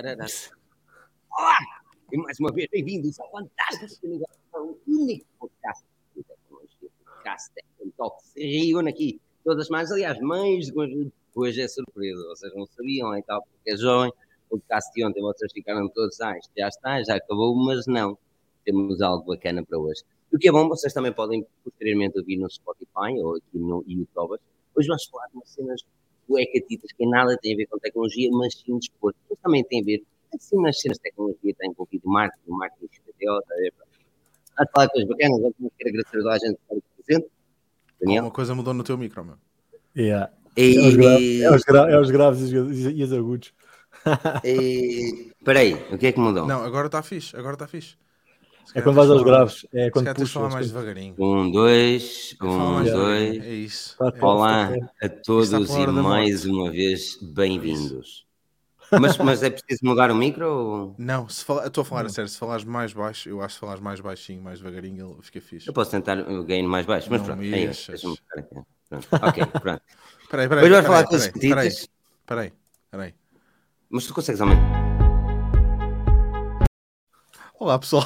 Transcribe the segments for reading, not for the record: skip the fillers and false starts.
Tarará. Olá! E mais uma vez, bem-vindos ao fantástico negócio, o único podcast de tecnologia, podcast Talks, reúne aqui todas as semanas, aliás, mais de hoje é surpresa, vocês não sabiam, e tal, porque é jovem, o podcast de ontem vocês ficaram todos, isto já está, já acabou, mas não, temos algo bacana para hoje. O que é bom, vocês também podem posteriormente ouvir no Spotify ou aqui no YouTube. Hoje vamos falar de umas cenas buecatitas que nada tem a ver com tecnologia, mas sim desporto, mas também tem a ver assim nas cenas de tecnologia, está envolvido marketing, XPTO, a falar coisas bacanas, vamos querer agradecer a toda a gente que está presente. Daniel? Alguma coisa mudou no teu micro, meu. Yeah. E... É os graves e os agudos. Espera aí, o que é que mudou? Não, agora está fixe. É quando vais aos graves, é quando puxas. puxas. Falar mais devagarinho. 1, 2, 1, 2. É isso. Olá a todos e mais uma vez bem-vindos. Mas é preciso mudar o micro? Ou... Não, estou a falar a sério. Se falares mais baixo, eu acho que se falares mais baixinho, mais devagarinho, ele fica fixe. Eu posso tentar o gain mais baixo, mas não pronto. Deixa-me ficar aqui. Pronto. Ok, pronto. Peraí. Hoje vais falar coisas petitas. Peraí. Mas tu consegues aumentar? Olá, pessoal.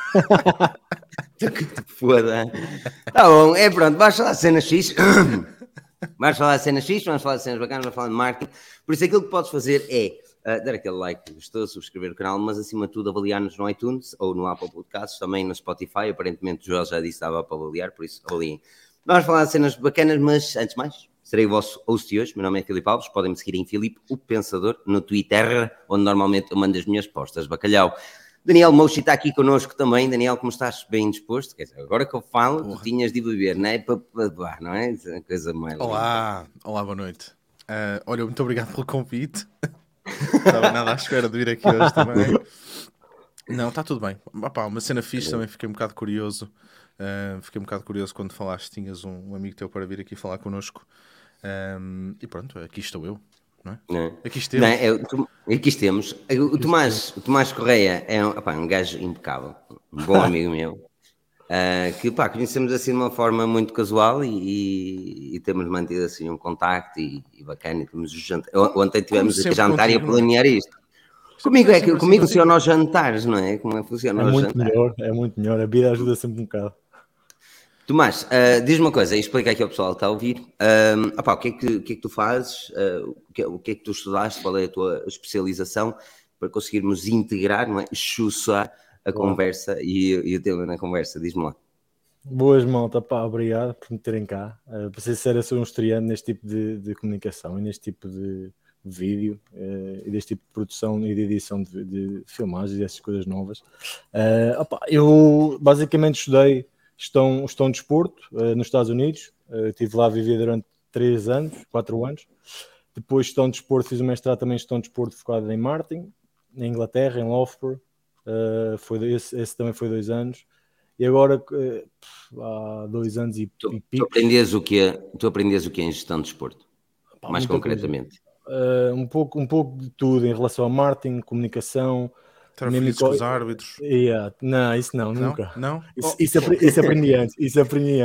Foda. Tá bom, pronto, vais falar de cenas X. Vamos falar de cenas X, vamos falar de cenas bacanas, vamos falar de marketing. Por isso aquilo que podes fazer é dar aquele like, gostou, subscrever o canal, mas acima de tudo avaliar-nos no iTunes ou no Apple Podcasts, também no Spotify. Aparentemente o Joel já disse que estava para avaliar, por isso avaliem. Vamos falar de cenas bacanas, mas antes de mais, serei o vosso host de hoje. Meu nome é Filipe Alves, podem me seguir em Filipe, o Pensador, no Twitter, onde normalmente eu mando as minhas postas. Bacalhau. Daniel Mochi está aqui connosco também. Daniel, como estás? Bem disposto? Quer dizer, agora que eu falo, tu tinhas de beber, não é? Não é? Isso é uma coisa mais... Olá, boa noite. Olha, muito obrigado pelo convite. Não estava nada à espera de vir aqui hoje também. Não, está tudo bem. Uma cena fixe, também fiquei um bocado curioso. Fiquei um bocado curioso quando falaste, tinhas um amigo teu para vir aqui falar connosco. E pronto, aqui estou eu. Não é? Não. Aqui estamos. Aqui estamos. O Tomás Correia é um gajo impecável, um bom amigo meu, que conhecemos assim de uma forma muito casual e temos mantido assim um contacto e bacana. E temos ontem tivemos a jantar e a planear isto. Comigo funciona aos jantares, não é? Como funciona aos jantares. É muito melhor, a vida ajuda sempre um bocado. Tomás, diz-me uma coisa, explica aqui ao pessoal que está a ouvir. O que é que tu fazes? O que é que tu estudaste? Qual é a tua especialização? Para conseguirmos integrar, não é? Chuçar a conversa e o tema na conversa. Diz-me lá. Boas, malta. Obrigado por me terem cá. Para ser sincero, eu sou um estreante neste tipo de comunicação e neste tipo de vídeo e deste tipo de produção e de edição de filmagens e essas coisas novas. Eu basicamente estudei Gestão de desporto nos Estados Unidos. Estive lá a viver durante 4 anos. Depois gestão de desporto, fiz um mestrado também em gestão de desporto focado em marketing, na Inglaterra, em Loughborough. Esse também foi 2 anos. E agora, há 2 anos e pico... Tu aprendias o que é em gestão de desporto? Mais concretamente? Um pouco de tudo em relação a marketing, comunicação... Felizes com os árbitros? Não, isso não, nunca. Não? Isso aprendi antes. Isso aprendi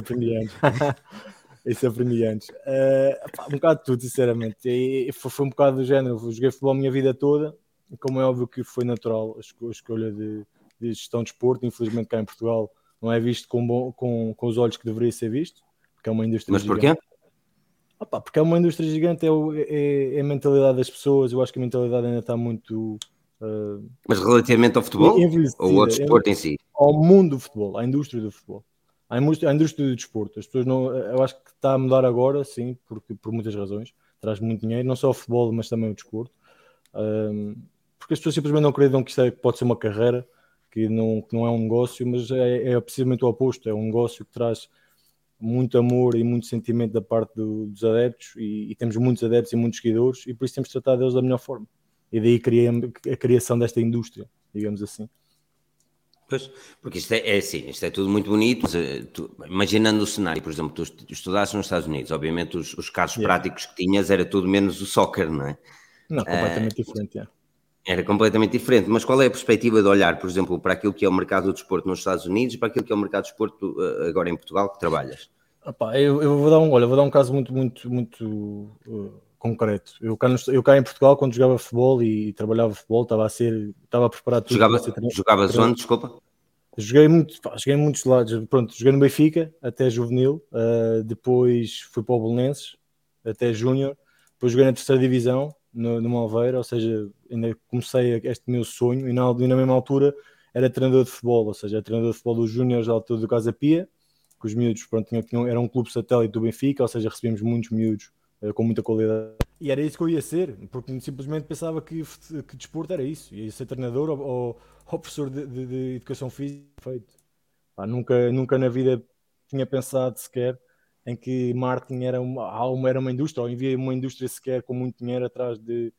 antes. Um bocado de tudo, sinceramente. E foi um bocado do género. Eu joguei futebol a minha vida toda. Como é óbvio que foi natural a escolha de gestão de desporto. Infelizmente cá em Portugal não é visto com os olhos que deveria ser visto. Porque é uma indústria gigante. Mas porquê? Porque é uma indústria gigante. É a mentalidade das pessoas. Eu acho que a mentalidade ainda está muito... Mas relativamente ao futebol ou ao desporto em si? Ao mundo do futebol, à indústria do futebol, à indústria do desporto. As pessoas eu acho que está a mudar agora, sim, porque por muitas razões. Traz muito dinheiro, não só o futebol, mas também o desporto. Porque as pessoas simplesmente não acreditam que isto pode ser uma carreira, que não é um negócio, mas é precisamente o oposto. É um negócio que traz muito amor e muito sentimento da parte dos adeptos e temos muitos adeptos e muitos seguidores e por isso temos de tratar deles da melhor forma. E daí a criação desta indústria, digamos assim. Pois, porque isto é tudo muito bonito. Imaginando o cenário, por exemplo, tu estudasses nos Estados Unidos, obviamente os casos práticos que tinhas era tudo menos o soccer, não é? Não, completamente diferente, Era completamente diferente, mas qual é a perspectiva de olhar, por exemplo, para aquilo que é o mercado do desporto nos Estados Unidos e para aquilo que é o mercado do desporto agora em Portugal, que trabalhas? Eu vou dar um caso muito concreto. Eu cá em Portugal, quando jogava futebol e trabalhava futebol, estava a preparar tudo para ser Jogavas onde, desculpa? Joguei em muitos lados. Pronto, joguei no Benfica até juvenil, depois fui para o Belenenses até júnior, depois joguei na terceira divisão no Malveira, ou seja, ainda comecei este meu sonho e na mesma altura era treinador de futebol, ou seja, era treinador de futebol dos júniores da altura do Casa Pia, que os miúdos, pronto, era um clube satélite do Benfica, ou seja, recebíamos muitos miúdos com muita qualidade. E era isso que eu ia ser, porque simplesmente pensava que desporto era isso, ia ser treinador ou professor de educação física. Feito. Pá, nunca na vida tinha pensado sequer em que marketing era uma indústria, ou havia uma indústria sequer com muito dinheiro atrás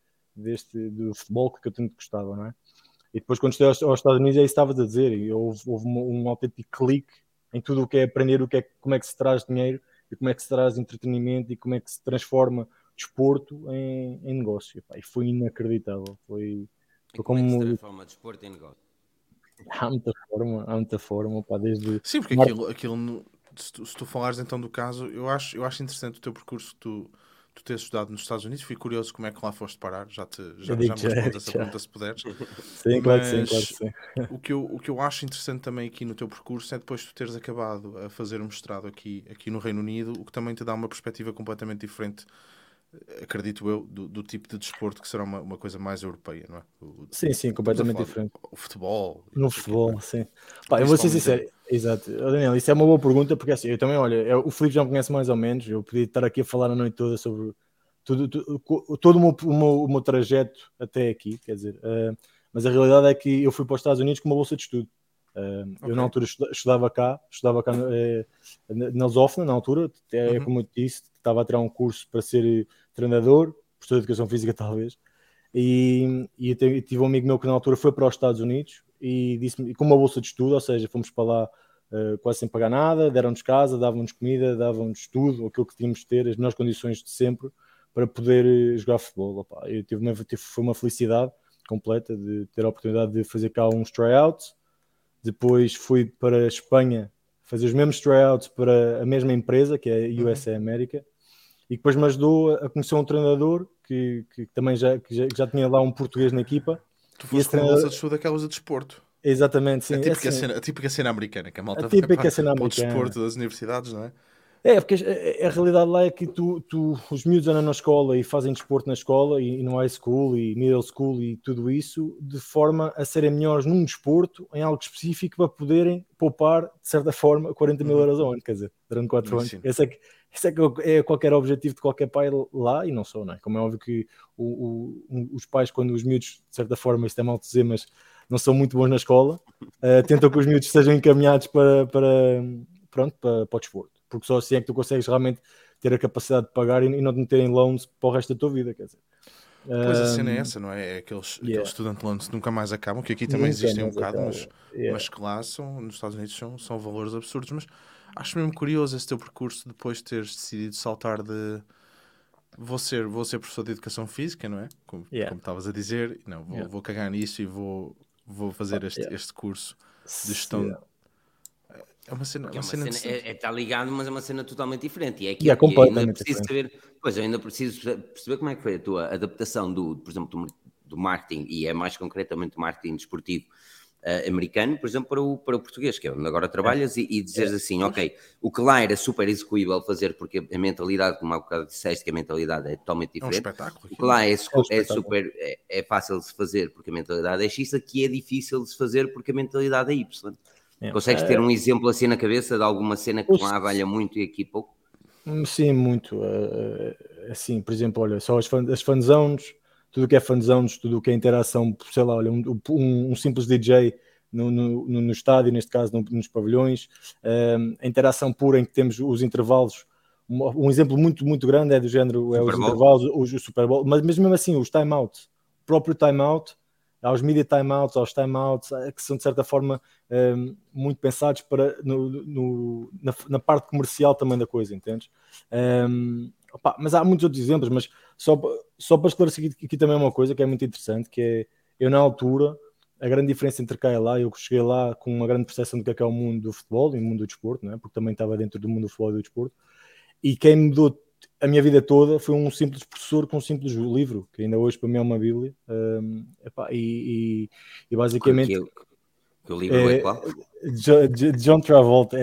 do futebol que eu tanto gostava, não é? E depois quando estive aos Estados Unidos, é isso que estavas a dizer, e houve um autêntico clique em tudo o que é aprender, como é que se traz dinheiro, e como é que se traz entretenimento, e como é que se transforma desporto em negócio. Pá, e foi inacreditável. Foi como é que se transforma desporto em negócio? Há muita forma, pá, desde... Sim, porque aquilo se tu falares então do caso, eu acho interessante o teu percurso, tu teres estudado nos Estados Unidos. Fui curioso como é que lá foste parar, já me respondes essa pergunta se puderes. Sim, claro que sim. O que eu acho interessante também aqui no teu percurso é depois tu teres acabado a fazer um mestrado aqui no Reino Unido, o que também te dá uma perspectiva completamente diferente, acredito eu, do tipo de desporto que será uma coisa mais europeia, não é? Sim, completamente diferente. O futebol. No futebol, sim. Pá, eu vou ser sincero, exato. Daniel, isso é uma boa pergunta, porque assim, eu também, olha, o Filipe já me conhece mais ou menos, eu podia estar aqui a falar a noite toda sobre todo o meu trajeto até aqui, quer dizer, mas a realidade é que eu fui para os Estados Unidos com uma bolsa de estudo. Eu na altura estudava cá na Lusófona, na altura, como eu te disse, estava a tirar um curso para ser treinador, professor de educação física talvez, e eu tive um amigo meu que na altura foi para os Estados Unidos e disse-me, com uma bolsa de estudo, ou seja, fomos para lá quase sem pagar nada, deram-nos casa, davam-nos comida, davam-nos tudo, aquilo que tínhamos de ter, as melhores condições de sempre para poder jogar futebol. Opa, foi uma felicidade completa de ter a oportunidade de fazer cá uns tryouts. Depois fui para a Espanha fazer os mesmos tryouts para a mesma empresa, que é a USA América, e depois me ajudou a conhecer um treinador que também já tinha lá um português na equipa. Tu foste com uma bolsa de estudo daquelas de desporto. Exatamente, sim. A típica cena americana, que a malta vai para o desporto das universidades, não é? Porque a realidade lá é que os miúdos andam na escola e fazem desporto na escola e no high school e middle school e tudo isso, de forma a serem melhores num desporto, em algo específico, para poderem poupar, de certa forma, 40 mil euros ao ano, quer dizer, durante 4 anos. Esse é que é qualquer objetivo de qualquer pai lá, e não só, não é? Como é óbvio que os pais, quando os miúdos, de certa forma, isto é mal dizer, mas não são muito bons na escola, tentam que os miúdos sejam encaminhados para o desporto, porque só assim é que tu consegues realmente ter a capacidade de pagar e não te meterem loans para o resto da tua vida, quer dizer. Pois a cena é essa, não é? É aqueles student loans que nunca mais acabam, que aqui também existem um bocado, mas que lá nos Estados Unidos são valores absurdos. Mas acho mesmo curioso esse teu percurso depois de teres decidido saltar de vou ser professor de educação física, não é? Como estavas a dizer, não, vou cagar nisso e vou fazer este curso de gestão. É uma cena está ligado, mas é uma cena totalmente diferente. E é que ainda preciso saber. Pois, eu ainda preciso perceber como é que foi a tua adaptação por exemplo, do marketing, e é mais concretamente o marketing desportivo americano, por exemplo, para o português, que é onde agora trabalhas, e dizeres assim, ok, o que lá era super execuível fazer, porque a mentalidade, como há bocado disseste, que a mentalidade é totalmente diferente. É um espetáculo. O que lá é fácil de se fazer porque a mentalidade é X, aqui é difícil de se fazer porque a mentalidade é Y. Consegues ter um exemplo assim na cabeça de alguma cena que lá valha muito e aqui pouco? Sim, muito. Assim, por exemplo, olha, só as fan zones, tudo o que é fan zones, tudo o que é interação, sei lá, olha, um simples DJ no estádio, neste caso nos pavilhões, a interação pura em que temos os intervalos. Um exemplo muito, muito grande é do género, os intervalos, o Super Bowl, mas mesmo assim, os time-outs, o próprio time-out, aos media timeouts, aos timeouts, que são de certa forma muito pensados para na parte comercial também da coisa, entendes? Mas há muitos outros exemplos, mas só para esclarecer aqui também uma coisa que é muito interessante, que é, eu na altura, a grande diferença entre cá e lá, eu cheguei lá com uma grande percepção do que é o mundo do futebol e o mundo do desporto, não é? Porque também estava dentro do mundo do futebol e do desporto, e quem me mudou a minha vida toda foi um simples professor com um simples livro, que ainda hoje para mim é uma bíblia. E basicamente... Que o livro é qual? John Travolta,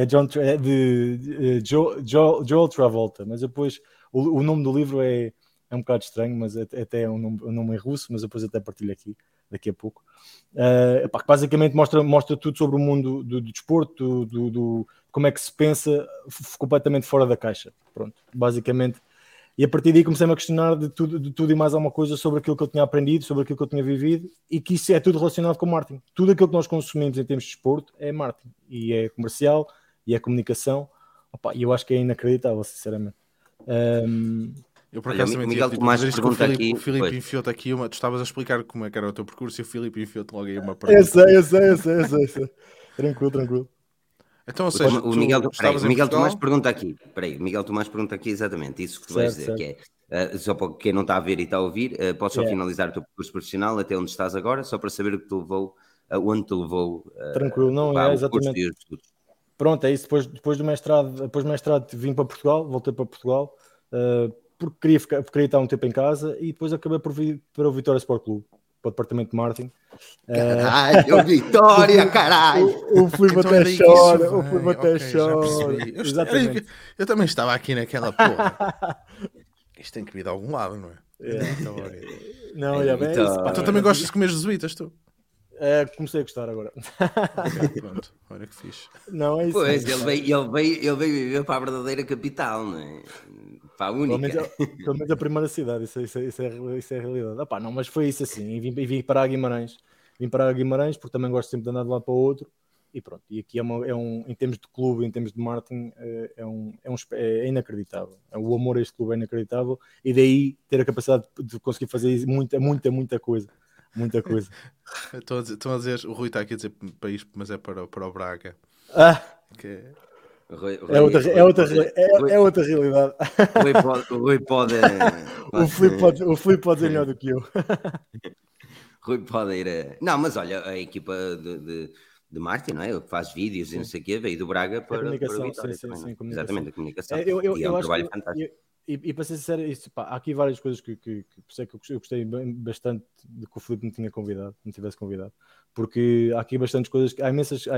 de Joel Travolta, mas depois o nome do livro é um bocado estranho, mas até é um nome em russo, mas depois até partilho aqui, daqui a pouco. Que basicamente mostra tudo sobre o mundo do desporto, como é que se pensa completamente fora da caixa. Pronto, basicamente. E a partir daí comecei-me a questionar de tudo e mais alguma coisa sobre aquilo que eu tinha aprendido, sobre aquilo que eu tinha vivido, e que isso é tudo relacionado com marketing. Tudo aquilo que nós consumimos em termos de desporto é marketing, e é comercial, e é comunicação. E eu acho que é inacreditável, sinceramente. Eu por acaso também tinha pedido para fazer isto com o Filipe enfiou-te aqui tu estavas a explicar como é que era o teu percurso e o Filipe enfiou-te logo aí uma pergunta. Eu sei. Tranquilo. Então, ou seja, o Miguel Tomás pergunta aqui. Peraí, o Miguel Tomás pergunta aqui exatamente isso que tu vais dizer, que é, só para quem não está a ver e está a ouvir, podes só finalizar o teu percurso profissional até onde estás agora, só para saber o que te levou, onde te levou. Tranquilo, não é exatamente. Pronto, é isso. Depois do mestrado, vim para Portugal, voltei para Portugal, porque queria estar um tempo em casa, e depois acabei por vir para o Vitória Sport Clube, para o departamento de marketing. Caralho, Vitória, caralho! O Filipe até chora. Exatamente. Eu também estava aqui naquela porra. Isto tem que vir de algum lado, não é? Não, é bem isso. Tu também gostas de comer jesuítas, tu? Comecei a gostar agora. Pronto, olha que fixe. Não, é isso. Pois, ele veio viver para a verdadeira capital, não é? Para a única. Pelo menos a primeira cidade, isso é a realidade. Não, mas foi isso assim. E vim para a Guimarães. Vim para a Guimarães porque também gosto sempre de andar de um lado para o outro. E pronto. E aqui em termos de clube, em termos de marketing, é inacreditável. O amor a este clube é inacreditável. E daí ter a capacidade de conseguir fazer muita coisa. Muita coisa. Estão a dizer, o Rui está aqui a dizer para isto, mas é para o Braga. Que é outra realidade. O Rui pode. O Filipe pode dizer melhor do que eu. Rui pode ir. Não, mas olha, a equipa de Martin, não é? Que faz vídeos e não sei o quê, veio do Braga para o Vitória. Sim, exatamente, a comunicação. É um trabalho fantástico. E para ser sincero, há aqui várias coisas que eu gostei bastante de que o Filipe me tivesse convidado, porque há aqui bastantes coisas, há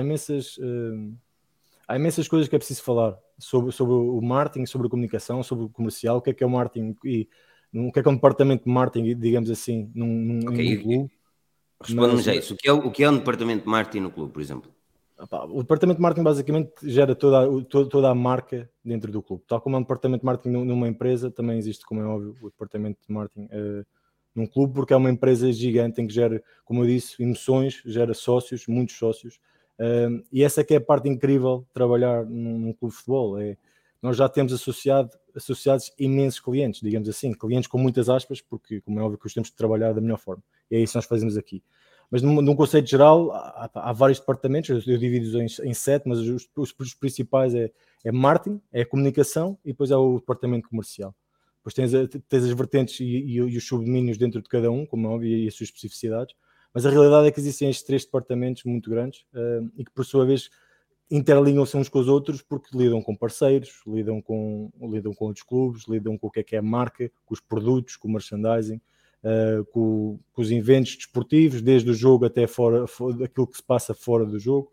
imensas coisas que é preciso falar sobre o marketing, sobre a comunicação, sobre o comercial, o que é o marketing e o que é um departamento de marketing, digamos assim, num clube. Responde-me já isso. O que é um departamento de marketing no clube, por exemplo? O departamento de marketing basicamente gera toda a marca dentro do clube. Tal como é um departamento de marketing numa empresa, também existe, como é óbvio, o departamento de marketing num clube, porque é uma empresa gigante em que gera, como eu disse, emoções, gera sócios, muitos sócios. E essa é que é a parte incrível de trabalhar num clube de futebol. Nós já temos associados imensos clientes, digamos assim, clientes com muitas aspas, porque, como é óbvio, que os temos de trabalhar da melhor forma. E é isso que nós fazemos aqui. Mas num conceito geral, há vários departamentos, eu divido-os em 7, mas os principais é marketing, é comunicação e depois é o departamento comercial. Depois tens as vertentes e os subdomínios dentro de cada um, como é óbvio, e as suas especificidades. Mas a realidade é que existem estes 3 departamentos muito grandes e que, por sua vez, interligam-se uns com os outros porque lidam com parceiros, lidam com outros clubes, lidam com o que é a marca, com os produtos, com o merchandising, com os eventos desportivos, desde o jogo até fora daquilo que se passa fora do jogo.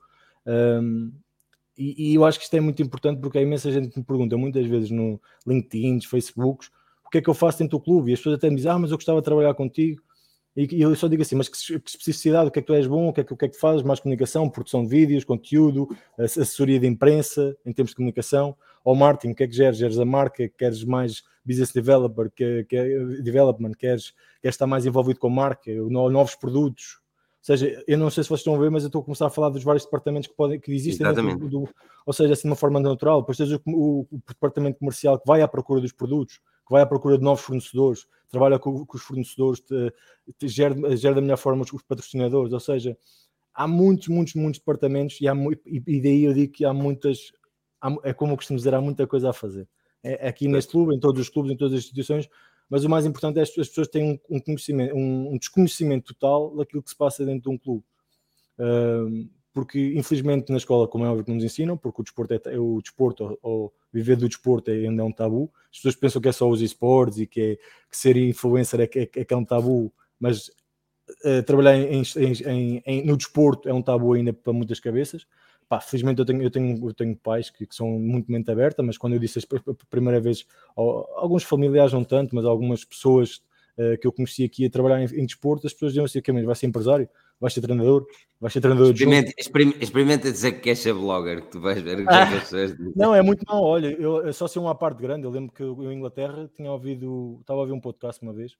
E eu acho que isto é muito importante porque há imensa gente que me pergunta muitas vezes no LinkedIn, Facebooks, o que é que eu faço dentro do clube? E as pessoas até me dizem, mas eu gostava de trabalhar contigo. E eu só digo assim, mas que especificidade, o que é que tu és bom, o que é que fazes, mais comunicação, produção de vídeos, conteúdo, assessoria de imprensa, em termos de comunicação, ou marketing, o que é que geres a marca, queres mais business developer, development, queres estar mais envolvido com a marca, novos produtos. Ou seja, eu não sei se vocês estão a ver, mas eu estou a começar a falar dos vários departamentos que existem dentro ou seja, assim de uma forma natural. Depois tens o departamento comercial que vai à procura dos produtos, que vai à procura de novos fornecedores, trabalha com os fornecedores, gera da melhor forma os patrocinadores, ou seja, há muitos departamentos e daí eu digo que é como eu costumo dizer, há muita coisa a fazer. Aqui neste clube, em todos os clubes, em todas as instituições, mas o mais importante é que as pessoas têm um desconhecimento total daquilo que se passa dentro de um clube. Porque infelizmente na escola, como é óbvio que nos ensinam, porque o desporto viver do desporto ainda é um tabu. As pessoas pensam que é só os esportes e que ser influencer é um tabu, mas trabalhar no desporto é um tabu ainda para muitas cabeças. Pá, felizmente eu tenho pais que são muito mente aberta, mas quando eu disse a primeira vez, alguns familiares não tanto, mas algumas pessoas que eu conheci aqui a trabalhar em desporto, as pessoas diziam assim, que vai ser empresário, vai ser treinador de jogo. Experimenta dizer que queres ser blogger, que tu vais ver o que é que as pessoas dizem. Não, é muito mal. Olha, eu só sei uma parte grande. Eu lembro que eu em Inglaterra estava a ouvir um podcast uma vez,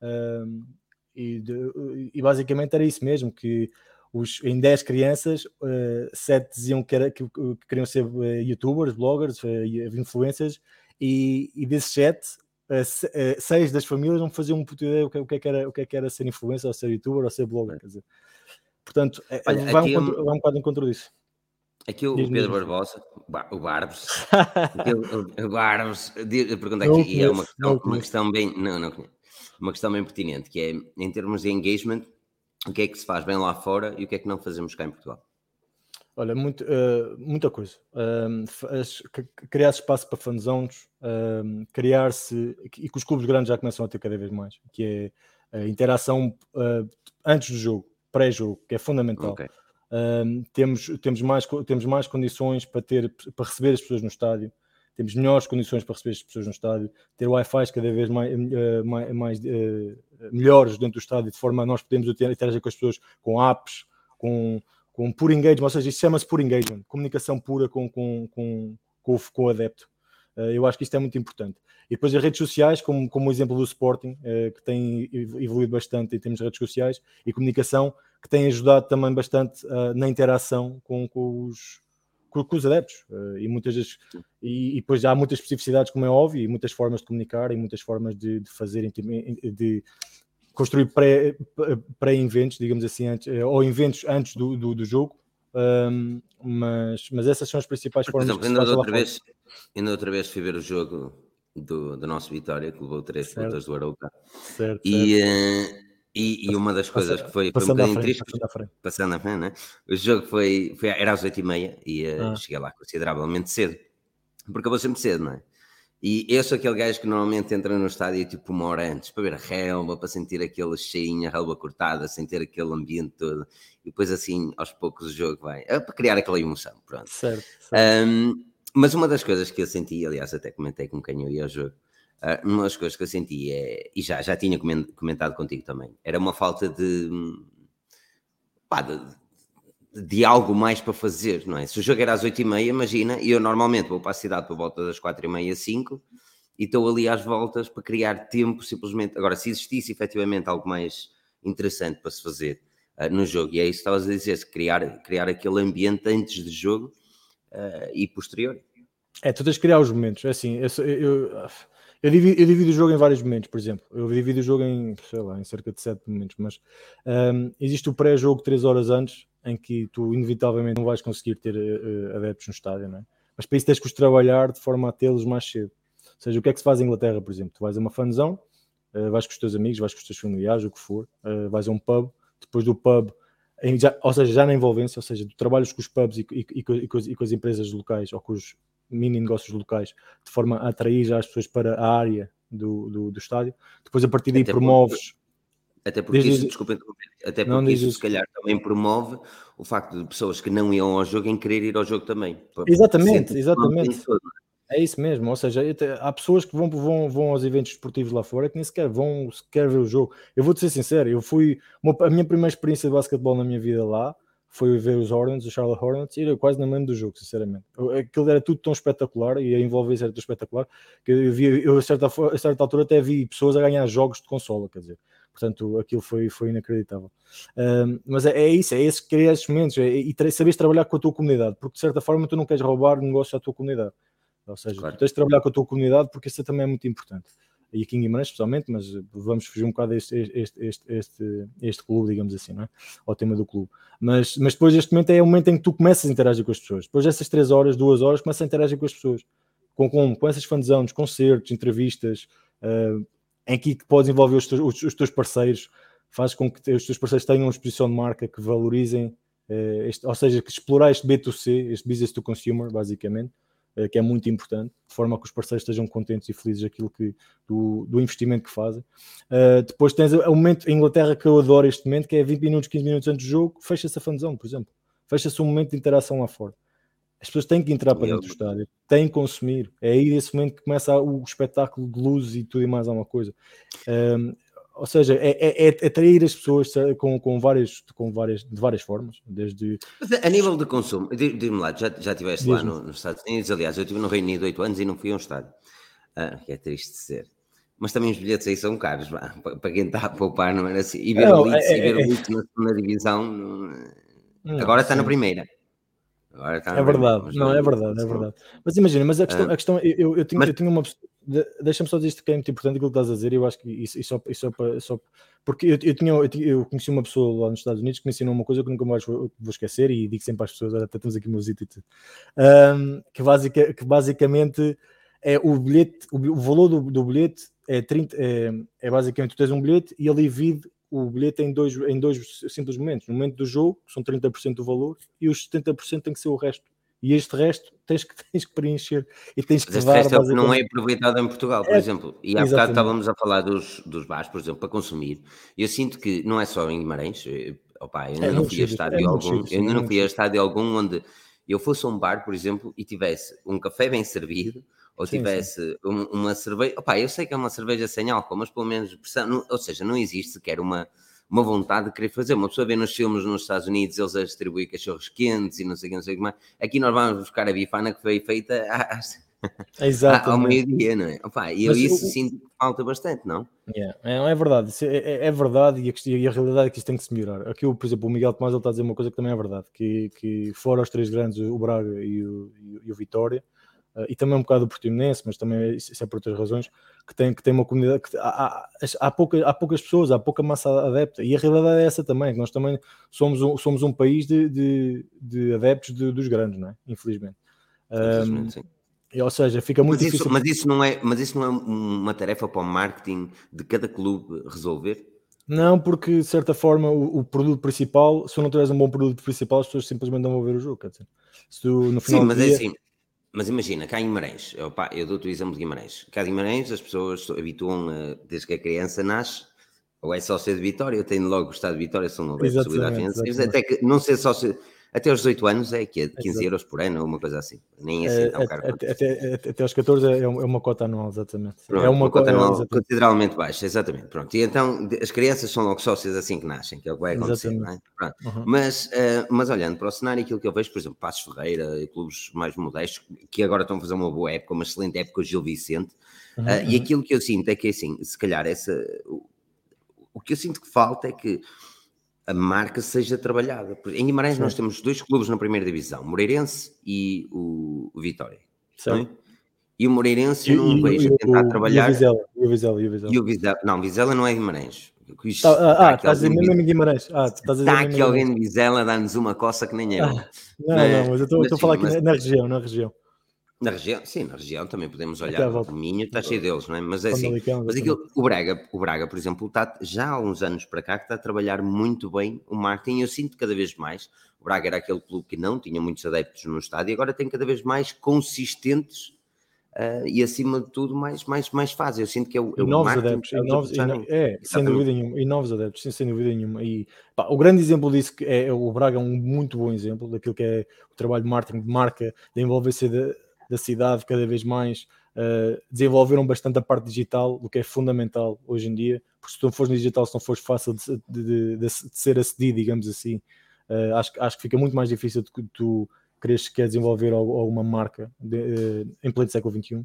e basicamente era isso mesmo, que em 10 crianças, 7 diziam que queriam ser youtubers, bloggers, influencers, e desses 7, 6 das famílias não faziam uma puta ideia o que é que era ser influencer, ou ser youtuber, ou ser blogger. Quer dizer. Portanto, olha, vai um bocado em contra disso. Aqui o Pedro Barbosa, o Barbos, o Barbos, pergunta aqui, e é uma questão bem, não conheço, uma questão bem pertinente, que é, em termos de engagement, o que é que se faz bem lá fora e o que é que não fazemos cá em Portugal? Olha, muita coisa. Criar espaço para fanzones, criar-se, e que os clubes grandes já começam a ter cada vez mais, que é a interação antes do jogo, pré-jogo, que é fundamental. Okay. Temos mais condições para receber as pessoas no estádio, temos melhores condições para receber as pessoas no estádio, ter Wi-Fi cada vez mais melhores dentro do estádio, de forma a nós podermos interagir com as pessoas com apps, com puro engagement, ou seja, isto chama-se puro engagement, comunicação pura com o adepto. Eu acho que isto é muito importante. E depois as redes sociais, como o exemplo do Sporting, que tem evoluído bastante em termos de redes sociais, e comunicação, que tem ajudado também bastante na interação com os adeptos. E depois há muitas especificidades, como é óbvio, e muitas formas de comunicar, e muitas formas de fazer, de construir pré-eventos, digamos assim, ou eventos antes do jogo, mas essas são as principais formas. Por exemplo, ainda outra vez fui ver o jogo do nosso Vitória, que levou 3 pontas do Arouca. Certo. E uma das coisas que foi um bocadinho triste, passando à frente, né? O jogo era às 8h30 e cheguei lá consideravelmente cedo, porque eu vou sempre cedo, não é? E eu sou aquele gajo que normalmente entra no estádio tipo 1 hora antes, para ver a relva, para sentir aquele cheinho, a relva cortada, sentir aquele ambiente todo. E depois assim, aos poucos o jogo vai. É para criar aquela emoção, pronto. Certo. Mas uma das coisas que eu senti, aliás até comentei com quem eu ia ao jogo, uma das coisas que eu senti e já tinha comentado contigo também, era uma falta de algo mais para fazer, não é? Se o jogo era às 8h30, imagina, e eu normalmente vou para a cidade por volta das 4h30, 5, e estou ali às voltas para criar tempo simplesmente. Agora, se existisse efetivamente algo mais interessante para se fazer no jogo, e é isso que estavas a dizer, criar aquele ambiente antes do jogo e posterior. Tu tens de criar os momentos, é assim, eu divido o jogo em vários momentos, por exemplo. Eu divido o jogo em cerca de 7 momentos, mas existe o pré-jogo 3 horas antes, em que tu inevitavelmente não vais conseguir ter adeptos no estádio, não é? Mas para isso tens que os trabalhar de forma a tê-los mais cedo. Ou seja, o que é que se faz em Inglaterra, por exemplo? Tu vais a uma fanzão, vais com os teus amigos, vais com os teus familiares, o que for, vais a um pub, depois do pub, já na envolvência, ou seja, tu trabalhas com os pubs e com as empresas locais, ou com os mini negócios locais, de forma a atrair já as pessoas para a área do estádio. Depois a partir daí promoves... Até porque isso se calhar também promove o facto de pessoas que não iam ao jogo em querer ir ao jogo também. Exatamente. É isso mesmo, ou seja, há pessoas que vão aos eventos esportivos lá fora que nem sequer vão ver o jogo. Eu vou-te ser sincero, a minha primeira experiência de basquetebol na minha vida lá foi ver os Charlotte Hornets, e eu quase não me lembro do jogo, sinceramente. Aquilo era tudo tão espetacular, e a envolvência era tão espetacular, que eu a certa altura até vi pessoas a ganhar jogos de consola, quer dizer. Portanto, aquilo foi inacreditável. Mas é isso, criar esses momentos, e saberes trabalhar com a tua comunidade, porque de certa forma tu não queres roubar negócios à tua comunidade. Ou seja, claro, tu tens de trabalhar com a tua comunidade, porque isso também é muito importante. E aqui em Guimarães, especialmente, mas vamos fugir um bocado a este clube, digamos assim, não é? Ao tema do clube. Mas depois este momento é o momento em que tu começas a interagir com as pessoas. Depois dessas 3 horas, 2 horas, começas a interagir com as pessoas. Com essas fanzones, concertos, entrevistas, em que podes envolver os teus parceiros, faz com que os teus parceiros tenham uma exposição de marca que valorizem, ou seja, que explorar este B2C, este Business to Consumer, basicamente, que é muito importante, de forma a que os parceiros estejam contentes e felizes do investimento que fazem. Depois tens o momento em Inglaterra que eu adoro este momento, que é 20 minutos, 15 minutos antes do jogo, fecha-se a fanzone, por exemplo. Fecha-se um momento de interação lá fora. As pessoas têm que entrar para dentro do estádio, têm que consumir. É aí esse momento que começa o espetáculo de luz e tudo e mais alguma coisa. Ou seja, é atrair as pessoas de várias formas. Desde... A nível de consumo, diz-me lá, já estiveste lá nos Estados Unidos, aliás, eu estive no Reino Unido 8 anos e não fui a um estádio, que é triste de ser. Mas também os bilhetes aí são caros, para quem está a poupar, não era assim. E ver o Leeds na segunda divisão, agora está na primeira. É verdade, não, é verdade. Mas imagina, mas a questão eu tinha uma pessoa, deixa-me só dizer isto que é muito importante aquilo que estás a dizer, eu acho que isso só porque eu conheci uma pessoa lá nos Estados Unidos que me ensinou uma coisa que nunca mais vou esquecer e digo sempre às pessoas, até temos aqui o meu zito e tudo, que basicamente é o bilhete, o valor do bilhete é basicamente tu tens um bilhete e ele divide o bilhete em dois simples momentos. No momento do jogo, são 30% do valor, e os 70% tem que ser o resto. E este resto tens que preencher. E tens que este resto é o que não é aproveitado em Portugal, por exemplo. E há bocado estávamos a falar dos bares, por exemplo, para consumir. Eu sinto que não é só em Guimarães. Eu ainda não fui a estádio algum onde eu fosse a um bar, por exemplo, e tivesse um café bem servido, ou tivesse uma cerveja, eu sei que é uma cerveja sem álcool, mas pelo menos, ou seja, não existe sequer uma vontade de querer fazer. Uma pessoa vê nos filmes nos Estados Unidos, eles a distribuir cachorros quentes e não sei o que mais. Aqui nós vamos buscar a bifana que foi feita ao meio-dia, não é? Isso sinto que falta bastante, não? É verdade, é verdade, e a realidade é que isto tem que se melhorar. Aqui, por exemplo, o Miguel Tomás ele está a dizer uma coisa que também é verdade, que fora os três grandes, o Braga e o Vitória, e também um bocado o Portimonense, mas também isso é por outras razões, que tem uma comunidade que há poucas pessoas, há pouca massa adepta, e a realidade é essa também, que nós também somos um país de adeptos dos grandes, não é? Infelizmente. Sim. Ou seja, fica muito difícil. Mas isso não é uma tarefa para o marketing de cada clube resolver? Não, porque de certa forma o produto principal, se tu não tiveres um bom produto principal, as pessoas simplesmente não vão ver o jogo, quer dizer. Se tu, no final sim, mas do dia... é assim. Mas imagina, cá em Guimarães, eu dou-te o exemplo de Guimarães. Cá em Guimarães as pessoas habituam, desde que a criança nasce, ou é sócio de Vitória, ou tem logo o Estado de Vitória, são uma exatamente. Até que não ser sócio, até aos 18 anos é que é 15 euros por ano, ou uma coisa assim. Nem assim tão caro. Até aos 14 é uma cota anual, exatamente. Pronto, é uma cota anual consideravelmente baixa, exatamente. Pronto. E então as crianças são logo sócias assim que nascem, que é o que vai acontecer, não é? Pronto. Mas olhando para o cenário, aquilo que eu vejo, por exemplo, Passos Ferreira, clubes mais modestos, que agora estão a fazer uma boa época, uma excelente época, o Gil Vicente, e aquilo que eu sinto é que, assim, se calhar o que eu sinto que falta é que a marca seja trabalhada. Em Guimarães nós temos dois clubes na primeira divisão, o Moreirense e o Vitória. Certo. E o Moreirense eu não vejo a tentar trabalhar... E o Vizela. Não, Vizela não é Guimarães. Estás a dizer mesmo em Guimarães. Está aqui alguém de Vizela a dar-nos uma coça que nem eu. Não, mas eu estou a falar aqui na região. Na região, sim, na região também podemos olhar. O Minho está cheio deles, não é? Mas é assim. Mas aquilo, o Braga, por exemplo, está já há uns anos para cá que está a trabalhar muito bem o marketing. Eu sinto cada vez mais. O Braga era aquele clube que não tinha muitos adeptos no estádio e agora tem cada vez mais consistentes e acima de tudo mais fácil. Eu sinto que é o novos marketing. adeptos, sem dúvida nenhuma. E novos adeptos, sem dúvida nenhuma. E o grande exemplo disso que é o Braga, é um muito bom exemplo daquilo que é o trabalho de marketing, de marca, da envolvência da cidade cada vez mais. Desenvolveram bastante a parte digital, o que é fundamental hoje em dia, porque se tu não fores no digital, se não fores fácil de ser acedido, digamos assim, acho que fica muito mais difícil de tu queres desenvolver alguma marca em pleno século XXI.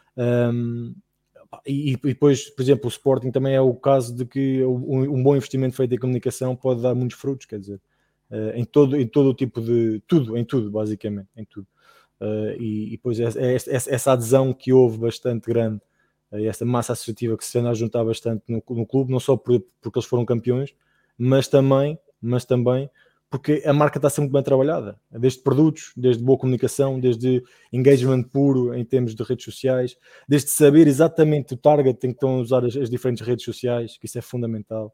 E depois, por exemplo, o Sporting também é o caso de que um bom investimento feito em comunicação pode dar muitos frutos, quer dizer, em todo o tipo de... em tudo, basicamente, em tudo. E depois essa adesão que houve bastante grande, essa massa associativa que se anda a juntar bastante no clube, não só porque eles foram campeões, mas também porque a marca está sempre bem trabalhada, desde produtos, desde boa comunicação, desde engagement puro em termos de redes sociais, desde saber exatamente o target em que estão a usar as diferentes redes sociais, que isso é fundamental.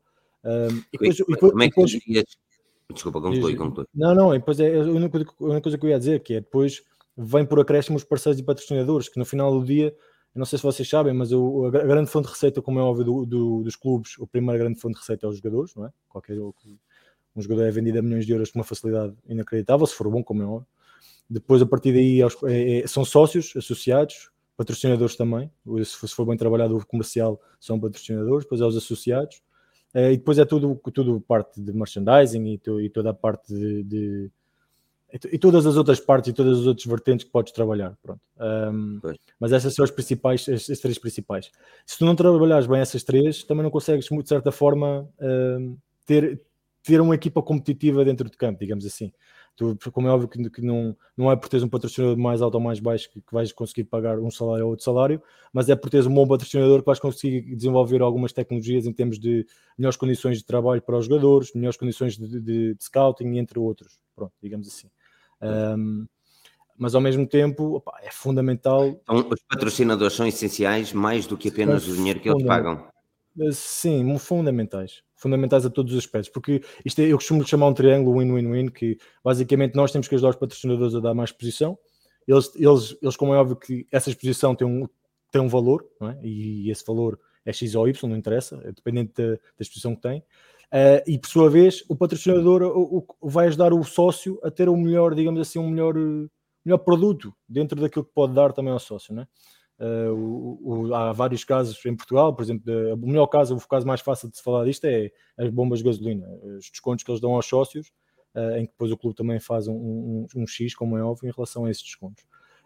Desculpa, conclui. Não, depois é a única coisa que eu ia dizer, que é depois vem por acréscimo os parceiros e patrocinadores, que no final do dia, eu não sei se vocês sabem, mas a grande fonte de receita, como é óbvio, dos clubes, a primeira grande fonte de receita é os jogadores, não é? Um jogador é vendido a milhões de euros com uma facilidade inacreditável, se for bom, como é óbvio. Depois, a partir daí, são sócios, associados, patrocinadores também. Se for bem trabalhado, o comercial são patrocinadores, depois é os associados. E depois é tudo parte de merchandising e toda a parte e todas as outras partes e todas as outras vertentes que podes trabalhar. Pronto. Mas essas são as três principais. Se tu não trabalhares bem essas três, também não consegues, de certa forma, ter uma equipa competitiva dentro de campo, digamos assim. Como é óbvio que não é por teres um patrocinador mais alto ou mais baixo que vais conseguir pagar um salário ou outro salário, mas é por teres um bom patrocinador que vais conseguir desenvolver algumas tecnologias em termos de melhores condições de trabalho para os jogadores, melhores condições de scouting, entre outros. Pronto, digamos assim. Mas ao mesmo tempo é fundamental. Então, os patrocinadores são essenciais mais do que apenas o dinheiro que eles pagam. Sim, fundamentais a todos os aspectos, porque eu costumo chamar um triângulo win-win-win, que basicamente nós temos que ajudar os patrocinadores a dar mais exposição, eles como é óbvio que essa exposição tem um valor, não é? E esse valor é X ou Y, não interessa, é dependente da exposição que tem, e por sua vez o patrocinador vai ajudar o sócio a ter o melhor, digamos assim, um melhor produto dentro daquilo que pode dar também ao sócio, não é? Há vários casos em Portugal, por exemplo, o caso mais fácil de se falar disto é as bombas de gasolina, os descontos que eles dão aos sócios, em que depois o clube também faz um X, como é óbvio, em relação a esses descontos.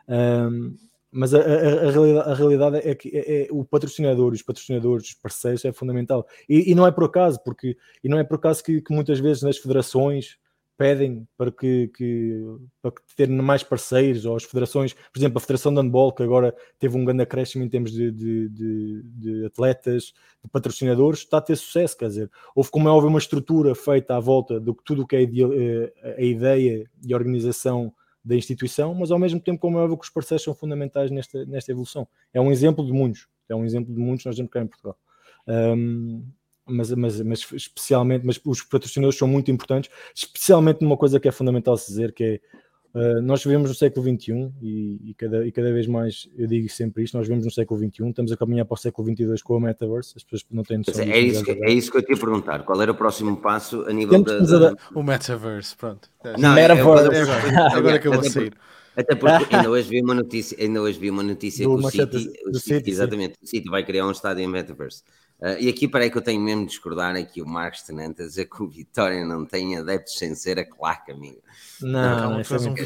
Mas a realidade é que o patrocinador, os patrocinadores, os parceiros é fundamental. E não é por acaso, que muitas vezes nas federações pedem para que ter mais parceiros, ou as federações, por exemplo, a Federação de Handball, que agora teve um grande acréscimo em termos de atletas, de patrocinadores, está a ter sucesso, quer dizer, houve, como é óbvio, uma estrutura feita à volta de tudo o que é a ideia e a organização da instituição, mas ao mesmo tempo, como é óbvio, que os parceiros são fundamentais nesta evolução. É um exemplo de muitos, nós temos cá em Portugal. Mas especialmente, os patrocinadores são muito importantes, especialmente numa coisa que é fundamental se dizer, que é, nós vivemos no século XXI e cada vez mais, eu digo sempre isto, nós vivemos no século XXI, estamos a caminhar para o século XXII com o Metaverse, as pessoas não têm noção. É isso que eu te ia perguntar, qual era o próximo passo a nível o Metaverse, pronto. Não, Metaverse. Agora que eu vou sair. Até porque ainda hoje vi uma notícia que o City, exatamente, o City vai criar um estádio em Metaverse. E aqui parece que eu tenho mesmo de discordar aqui o Marcos Tenente a dizer que o Vitória não tem adeptos sem ser a claque, amigo. Não,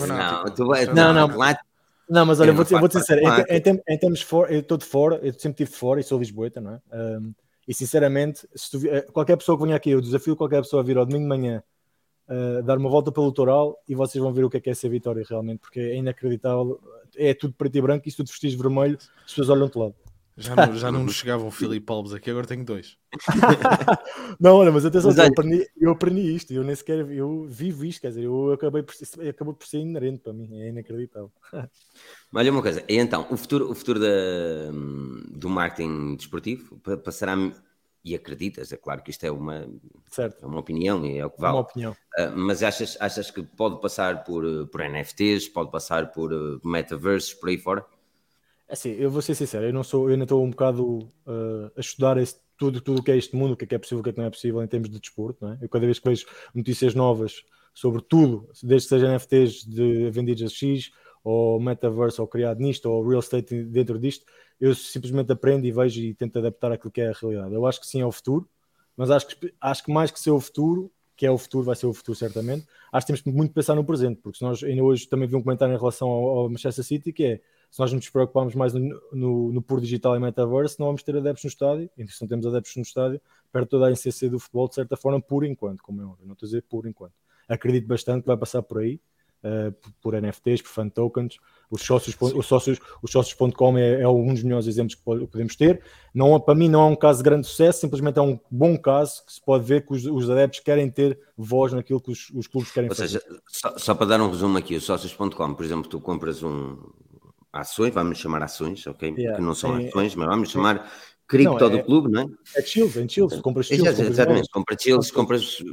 mas olha, eu vou te dizer, em termos fora, eu estou de fora, eu sempre estive fora e sou lisboeta, não é? E sinceramente, qualquer pessoa que venha aqui, eu desafio qualquer pessoa a vir ao domingo de manhã dar uma volta pelo litoral e vocês vão ver o que é ser Vitória realmente, porque é inacreditável, é tudo preto e branco e se tu te vestis vermelho, as pessoas olham-te lado. Já não nos chegavam o Filipe Alves aqui, agora tenho 2. Não, olha, mas atenção, eu aprendi isto, eu nem sequer vivo isto, quer dizer, acabou por ser inerente para mim, é inacreditável. Olha uma coisa, e então, o futuro do marketing desportivo passará, e acreditas, é claro que isto é uma opinião e é o que vale, mas achas que pode passar por NFTs, pode passar por metaverses, por aí fora? Assim, eu vou ser sincero, eu ainda estou um bocado a estudar tudo o que é este mundo, o que é possível, o que é que não é possível em termos de desporto, não é? Eu cada vez que vejo notícias novas sobre tudo, desde que seja NFTs vendidos a X, ou metaverse, ou criado nisto, ou real estate dentro disto, eu simplesmente aprendo e vejo e tento adaptar aquilo que é a realidade. Eu acho que sim, é o futuro, mas acho que mais que ser o futuro, que é o futuro, vai ser o futuro certamente, acho que temos que muito pensar no presente, porque se nós, ainda hoje também vi um comentário em relação ao Manchester City, que é, se nós nos preocuparmos mais no puro digital e metaverse, não vamos ter adeptos no estádio, e se não temos adeptos no estádio, perde toda a essência do futebol, de certa forma, por enquanto, como é óbvio, não estou a dizer por enquanto. Acredito bastante que vai passar por aí, por NFTs, por fan tokens, os sócios.com é um dos melhores exemplos que podemos ter. Para mim não é um caso de grande sucesso, simplesmente é um bom caso que se pode ver que os adeptos querem ter voz naquilo que os clubes querem fazer. Ou seja, só para dar um resumo aqui, os sócios.com, por exemplo, tu compras ações, vamos chamar ações, ok? Yeah, que não são ações, mas vamos chamar cripto do clube, não é? É Chills, compras Chills. Exatamente, compras Chills, compras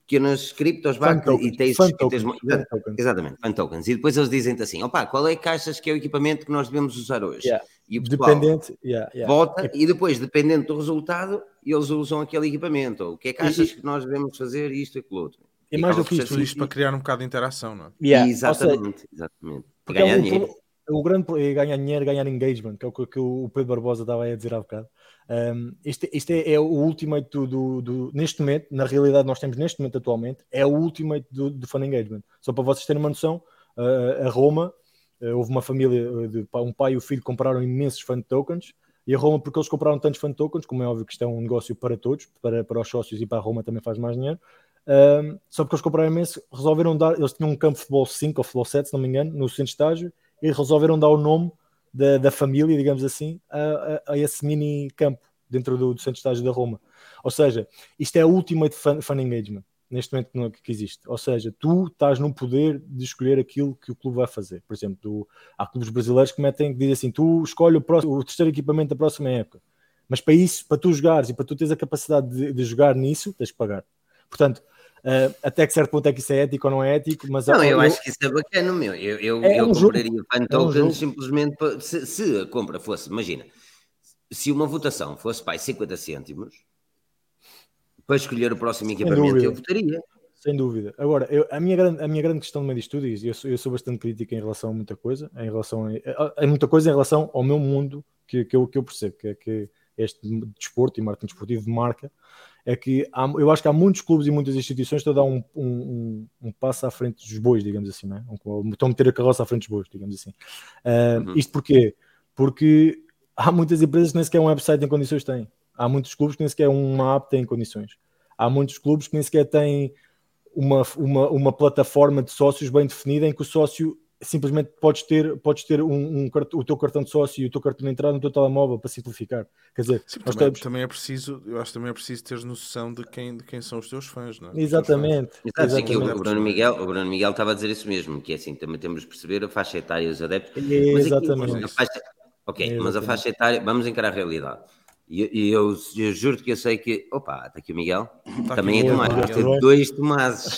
pequenas criptos, Fan tokens. Exatamente, fan tokens. E depois eles dizem-te assim, opa, qual é que achas que é o equipamento que nós devemos usar hoje? Yeah. E o pessoal Dependente, vota e depois, dependendo do resultado, eles usam aquele equipamento. Ou o que é que achas que nós devemos fazer isto e aquilo outro? E mais do que tudo isto para criar um bocado de interação, não é? Exatamente. Porque ganhar dinheiro. O grande é ganhar dinheiro, ganhar engagement, que é o que o Pedro Barbosa estava a dizer há bocado. Isto é o ultimate neste momento, na realidade nós temos neste momento atualmente, é o ultimate do fan engagement. Só para vocês terem uma noção, a Roma, houve uma família, um pai e o filho compraram imensos fan tokens, e a Roma, porque eles compraram tantos fan tokens, como é óbvio que isto é um negócio para todos, para os sócios, e para a Roma também faz mais dinheiro, só porque eles compraram imenso, resolveram dar, eles tinham um campo de futebol 5 ou futebol 7, se não me engano, no centro de estágio, e resolveram dar o nome da família, digamos assim, a esse mini campo dentro do centro de estágio da Roma. Ou seja, isto é o ultimate fan engagement neste momento que existe. Ou seja, tu estás no poder de escolher aquilo que o clube vai fazer. Por exemplo, há clubes brasileiros que dizem assim, tu escolhe o terceiro equipamento da próxima época. Mas para isso, para tu jogares e para tu teres a capacidade de jogar nisso, tens que pagar. Portanto, até que certo ponto é que isso é ético ou não é ético, mas não, eu acho que isso é bacana, meu. Eu compraria fan tokens simplesmente para, se a compra fosse, imagina, se uma votação fosse para 50 cêntimos para escolher o próximo equipamento, eu votaria. Sem dúvida. Agora, a minha grande questão no meio disto tudo, e eu sou bastante crítico em relação a muita coisa, em relação ao meu mundo que eu percebo, que este desporto e marketing desportivo de marca, é que eu acho que há muitos clubes e muitas instituições que estão a dar um passo à frente dos bois, digamos assim, não é? Estão a meter a carroça à frente dos bois, digamos assim. Isto porquê? Porque há muitas empresas que nem sequer um website em condições têm. Há muitos clubes que nem sequer uma app tem em condições. Há muitos clubes que nem sequer têm uma plataforma de sócios bem definida em que o sócio simplesmente podes ter o teu cartão de sócio e o teu cartão de entrada no teu telemóvel para simplificar. Quer dizer, sim, também é preciso, eu acho que também é preciso ter noção de quem são os teus fãs, não é? Exatamente. Exatamente. O Bruno Miguel estava a dizer isso mesmo, que é assim, também temos de perceber a faixa etária dos adeptos. Exatamente. Mas a faixa etária, vamos encarar a realidade. E eu juro que eu sei que, opa, está aqui o Miguel, também é Tomás, vai ter 2 Tomases.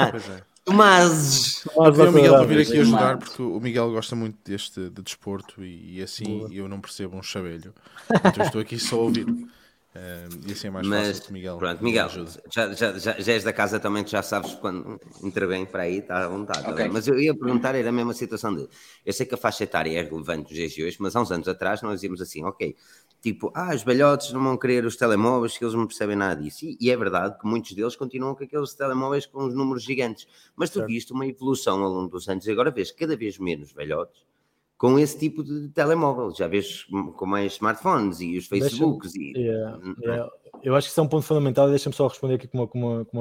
Tomás. Eu queria o Miguel para vir aqui ajudar, porque o Miguel gosta muito de desporto e assim eu não percebo um chavelho. Então estou aqui só a ouvir. E assim é mais fácil que Miguel. Pronto, Miguel, já és da casa também, que já sabes quando intervém para aí, está à vontade. Okay. Mas eu ia perguntar, era a mesma situação de. Eu sei que a faixa etária é relevante nos dias de hoje, mas há uns anos atrás nós dizíamos assim, ok. Tipo, os velhotes não vão querer os telemóveis, que eles não percebem nada disso. E é verdade que muitos deles continuam com aqueles telemóveis com os números gigantes. Mas tu viste uma evolução ao longo dos anos e agora vês cada vez menos velhotes com esse tipo de telemóvel. Já vês com mais smartphones e os Facebooks. Eu acho que isso é um ponto fundamental. Deixa-me só responder aqui com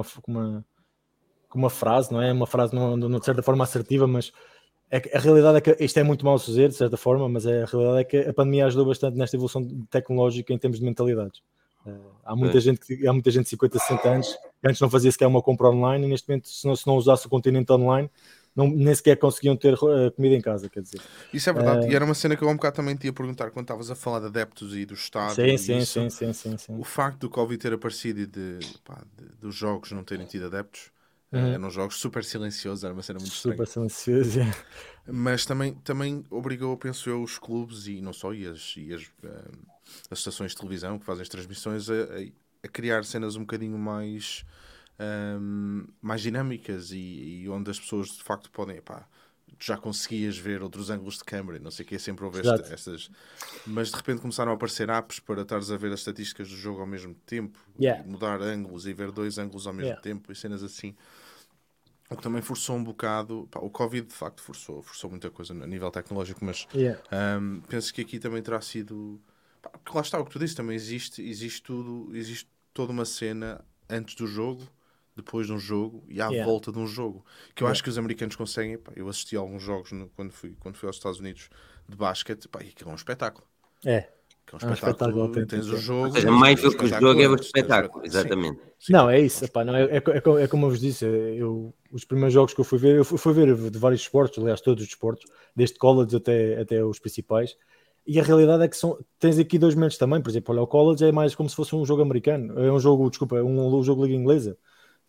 uma frase, não é? Uma frase não de certa forma assertiva, mas a realidade é que isto é muito mal dizer, de certa forma, mas a realidade é que a pandemia ajudou bastante nesta evolução tecnológica em termos de mentalidades. Há muita gente de 50, 60 anos que antes não fazia sequer uma compra online e neste momento, se não usasse o continente online, nem sequer conseguiam ter comida em casa, quer dizer. Isso é verdade, e era uma cena que eu há um bocado também te ia perguntar quando estavas a falar de adeptos e do Estado. Sim. O facto do Covid ter aparecido e dos jogos não terem tido adeptos, eram jogos super silenciosos, era uma cena muito estranha. Super silencioso, Mas também obrigou, penso eu, os clubes e não só, e as estações de televisão que fazem as transmissões a criar cenas um bocadinho mais dinâmicas e onde as pessoas de facto podem, já conseguias ver outros ângulos de câmera, não sei o que, sempre houve estas, mas de repente começaram a aparecer apps para estares a ver as estatísticas do jogo ao mesmo tempo, e mudar ângulos e ver 2 ângulos ao mesmo tempo e cenas assim. O que também forçou um bocado, o Covid de facto forçou muita coisa a nível tecnológico, mas penso que aqui também terá sido, porque lá está o que tu disse, também existe toda uma cena antes do jogo, depois de um jogo e à volta de um jogo, que eu acho que os americanos conseguem. Eu assisti a alguns jogos quando fui aos Estados Unidos de basquete, e aquilo é um espetáculo. É um espetáculo, tens o jogo. Ou seja, mais do que o jogo é o espetáculo, exatamente. Sim. Não, é isso, é como eu vos disse, os primeiros jogos que eu fui ver de vários esportes, aliás, todos os esportes, desde college até os principais, e a realidade é que tens aqui 2 momentos também, por exemplo, o college é mais como se fosse um jogo americano, é um jogo, um jogo de liga inglesa.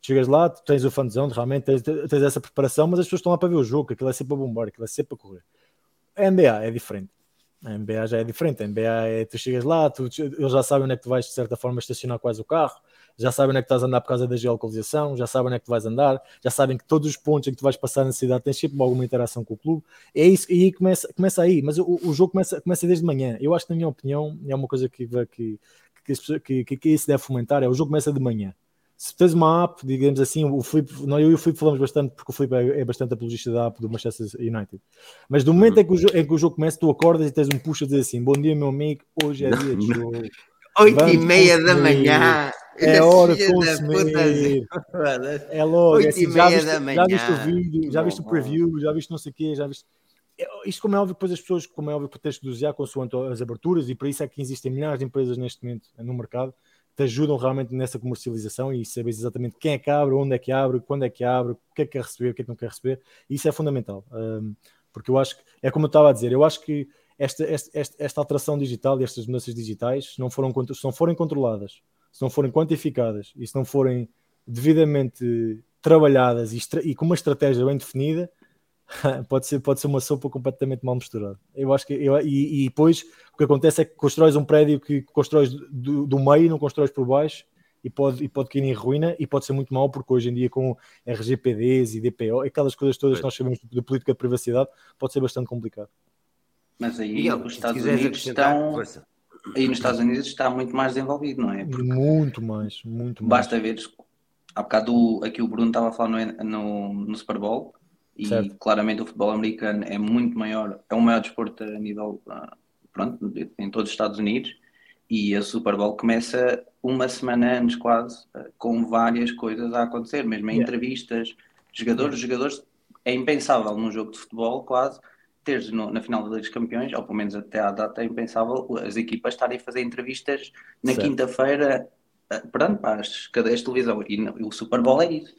chegas lá, tu tens o fanzão, realmente tens essa preparação, mas as pessoas estão lá para ver o jogo, aquilo é sempre a bombar, aquilo é sempre a correr. A NBA é diferente. A NBA já é diferente. A NBA tu chegas lá, eles já sabem onde é que tu vais, de certa forma, estacionar quase o carro, já sabem onde é que estás a andar por causa da geolocalização, já sabem onde é que tu vais andar, já sabem que todos os pontos em que tu vais passar na cidade tens sempre alguma interação com o clube. É isso, e aí começa aí. Mas o jogo começa desde manhã. Eu acho que, na minha opinião, é uma coisa que isso deve fomentar, o jogo começa de manhã. Se tens uma app, digamos assim, o Filipe, eu e o Filipe falamos bastante, porque o Filipe é bastante apologista da app do Manchester United, mas do momento em que o jogo começa, tu acordas e tens um push a dizer assim: bom dia, meu amigo, hoje é dia de jogo, 8h30 da manhã, é hora de consumir, é logo, é assim, já viste o vídeo, já viste o preview, já viste não sei o quê, já viste. Isto, como é óbvio, depois as pessoas, como é óbvio, tens de dosear consoante as aberturas, e para isso é que existem milhares de empresas neste momento no mercado que te ajudam realmente nessa comercialização e sabes exatamente quem é que abre, onde é que abre, quando é que abre, o que é que quer receber, o que é que não quer receber. E isso é fundamental, porque eu acho que, é como eu estava a dizer, eu acho que esta alteração digital e estas mudanças digitais, se não forem controladas, se não forem quantificadas e se não forem devidamente trabalhadas e com uma estratégia bem definida, pode ser uma sopa completamente mal misturada. Eu acho que e depois o que acontece é que constróis um prédio que constróis do meio, não constróis por baixo, e pode cair em ruína, e pode ser muito mau, porque hoje em dia com RGPDs e DPO, aquelas coisas todas que nós sabemos de política de privacidade, pode ser bastante complicado. Mas aí Miguel, os Estados Unidos estão... Aí nos Estados Unidos está muito mais desenvolvido, não é? Porque muito mais. Basta ver, há bocado aqui o Bruno estava a falar no Super Bowl, e certo. Claramente o futebol americano é muito maior, é o maior desporto a nível, pronto, em todos os Estados Unidos, e a Super Bowl começa uma semana antes quase, com várias coisas a acontecer, mesmo em entrevistas, jogadores, é impensável num jogo de futebol quase, teres na final da Liga dos Campeões, ou pelo menos até à data é impensável, as equipas estarem a fazer entrevistas na certo. Quinta-feira, pronto, para as cadeias de televisão, e o Super Bowl é isso.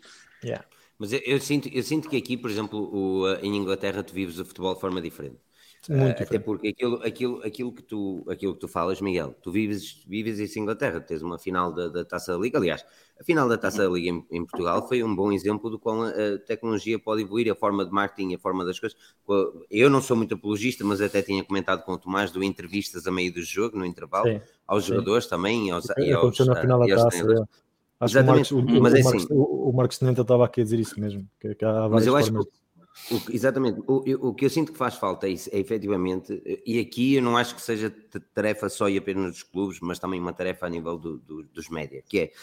Mas eu sinto que aqui, por exemplo, em Inglaterra, tu vives o futebol de forma diferente. Até porque aquilo que tu falas, Miguel, tu vives isso em Inglaterra, tens uma final da Taça da Liga. Aliás, a final da Taça da Liga em Portugal foi um bom exemplo do qual a tecnologia pode evoluir, a forma de marketing, a forma das coisas. Eu não sou muito apologista, mas até tinha comentado com o Tomás do entrevistas a meio do jogo, no intervalo, aos jogadores também, aconteceu na final da Taça. Acho exatamente. que o Marcos Tenenta estava aqui a dizer isso mesmo, que há várias formas. Exatamente, o que eu sinto que faz falta é efetivamente, e aqui eu não acho que seja tarefa só e apenas dos clubes, mas também uma tarefa a nível dos média, que é,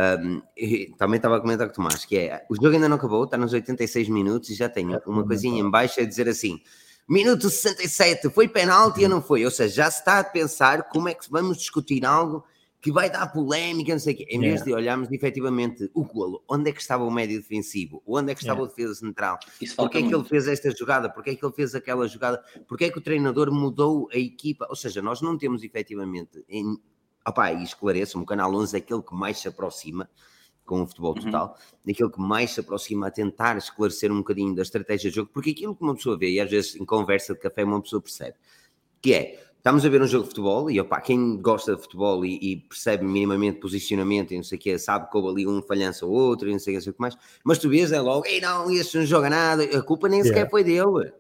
também estava a comentar com o Tomás, que é, o jogo ainda não acabou, está nos 86 minutos e já tenho uma coisinha em baixo a dizer assim, minuto 67, foi penalti ou não foi? Ou seja, já se está a pensar como é que vamos discutir algo que vai dar polémica, não sei o quê. Em vez de olharmos efetivamente o golo, onde é que estava o médio defensivo, onde é que estava o defesa central, porque é que ele fez esta jogada, porque é que ele fez aquela jogada, porque é que o treinador mudou a equipa, ou seja, nós não temos efetivamente, e esclareço-me, o Canal 11 é aquele que mais se aproxima com o futebol total, daquele que mais se aproxima a tentar esclarecer um bocadinho da estratégia de jogo, porque aquilo que uma pessoa vê, e às vezes em conversa de café uma pessoa percebe, que é, estamos a ver um jogo de futebol e quem gosta de futebol e percebe minimamente posicionamento e não sei o que, sabe que houve ali um falhança ou outro e não sei o que mais, mas tu vês logo, não, este não joga nada, a culpa nem sequer foi dele.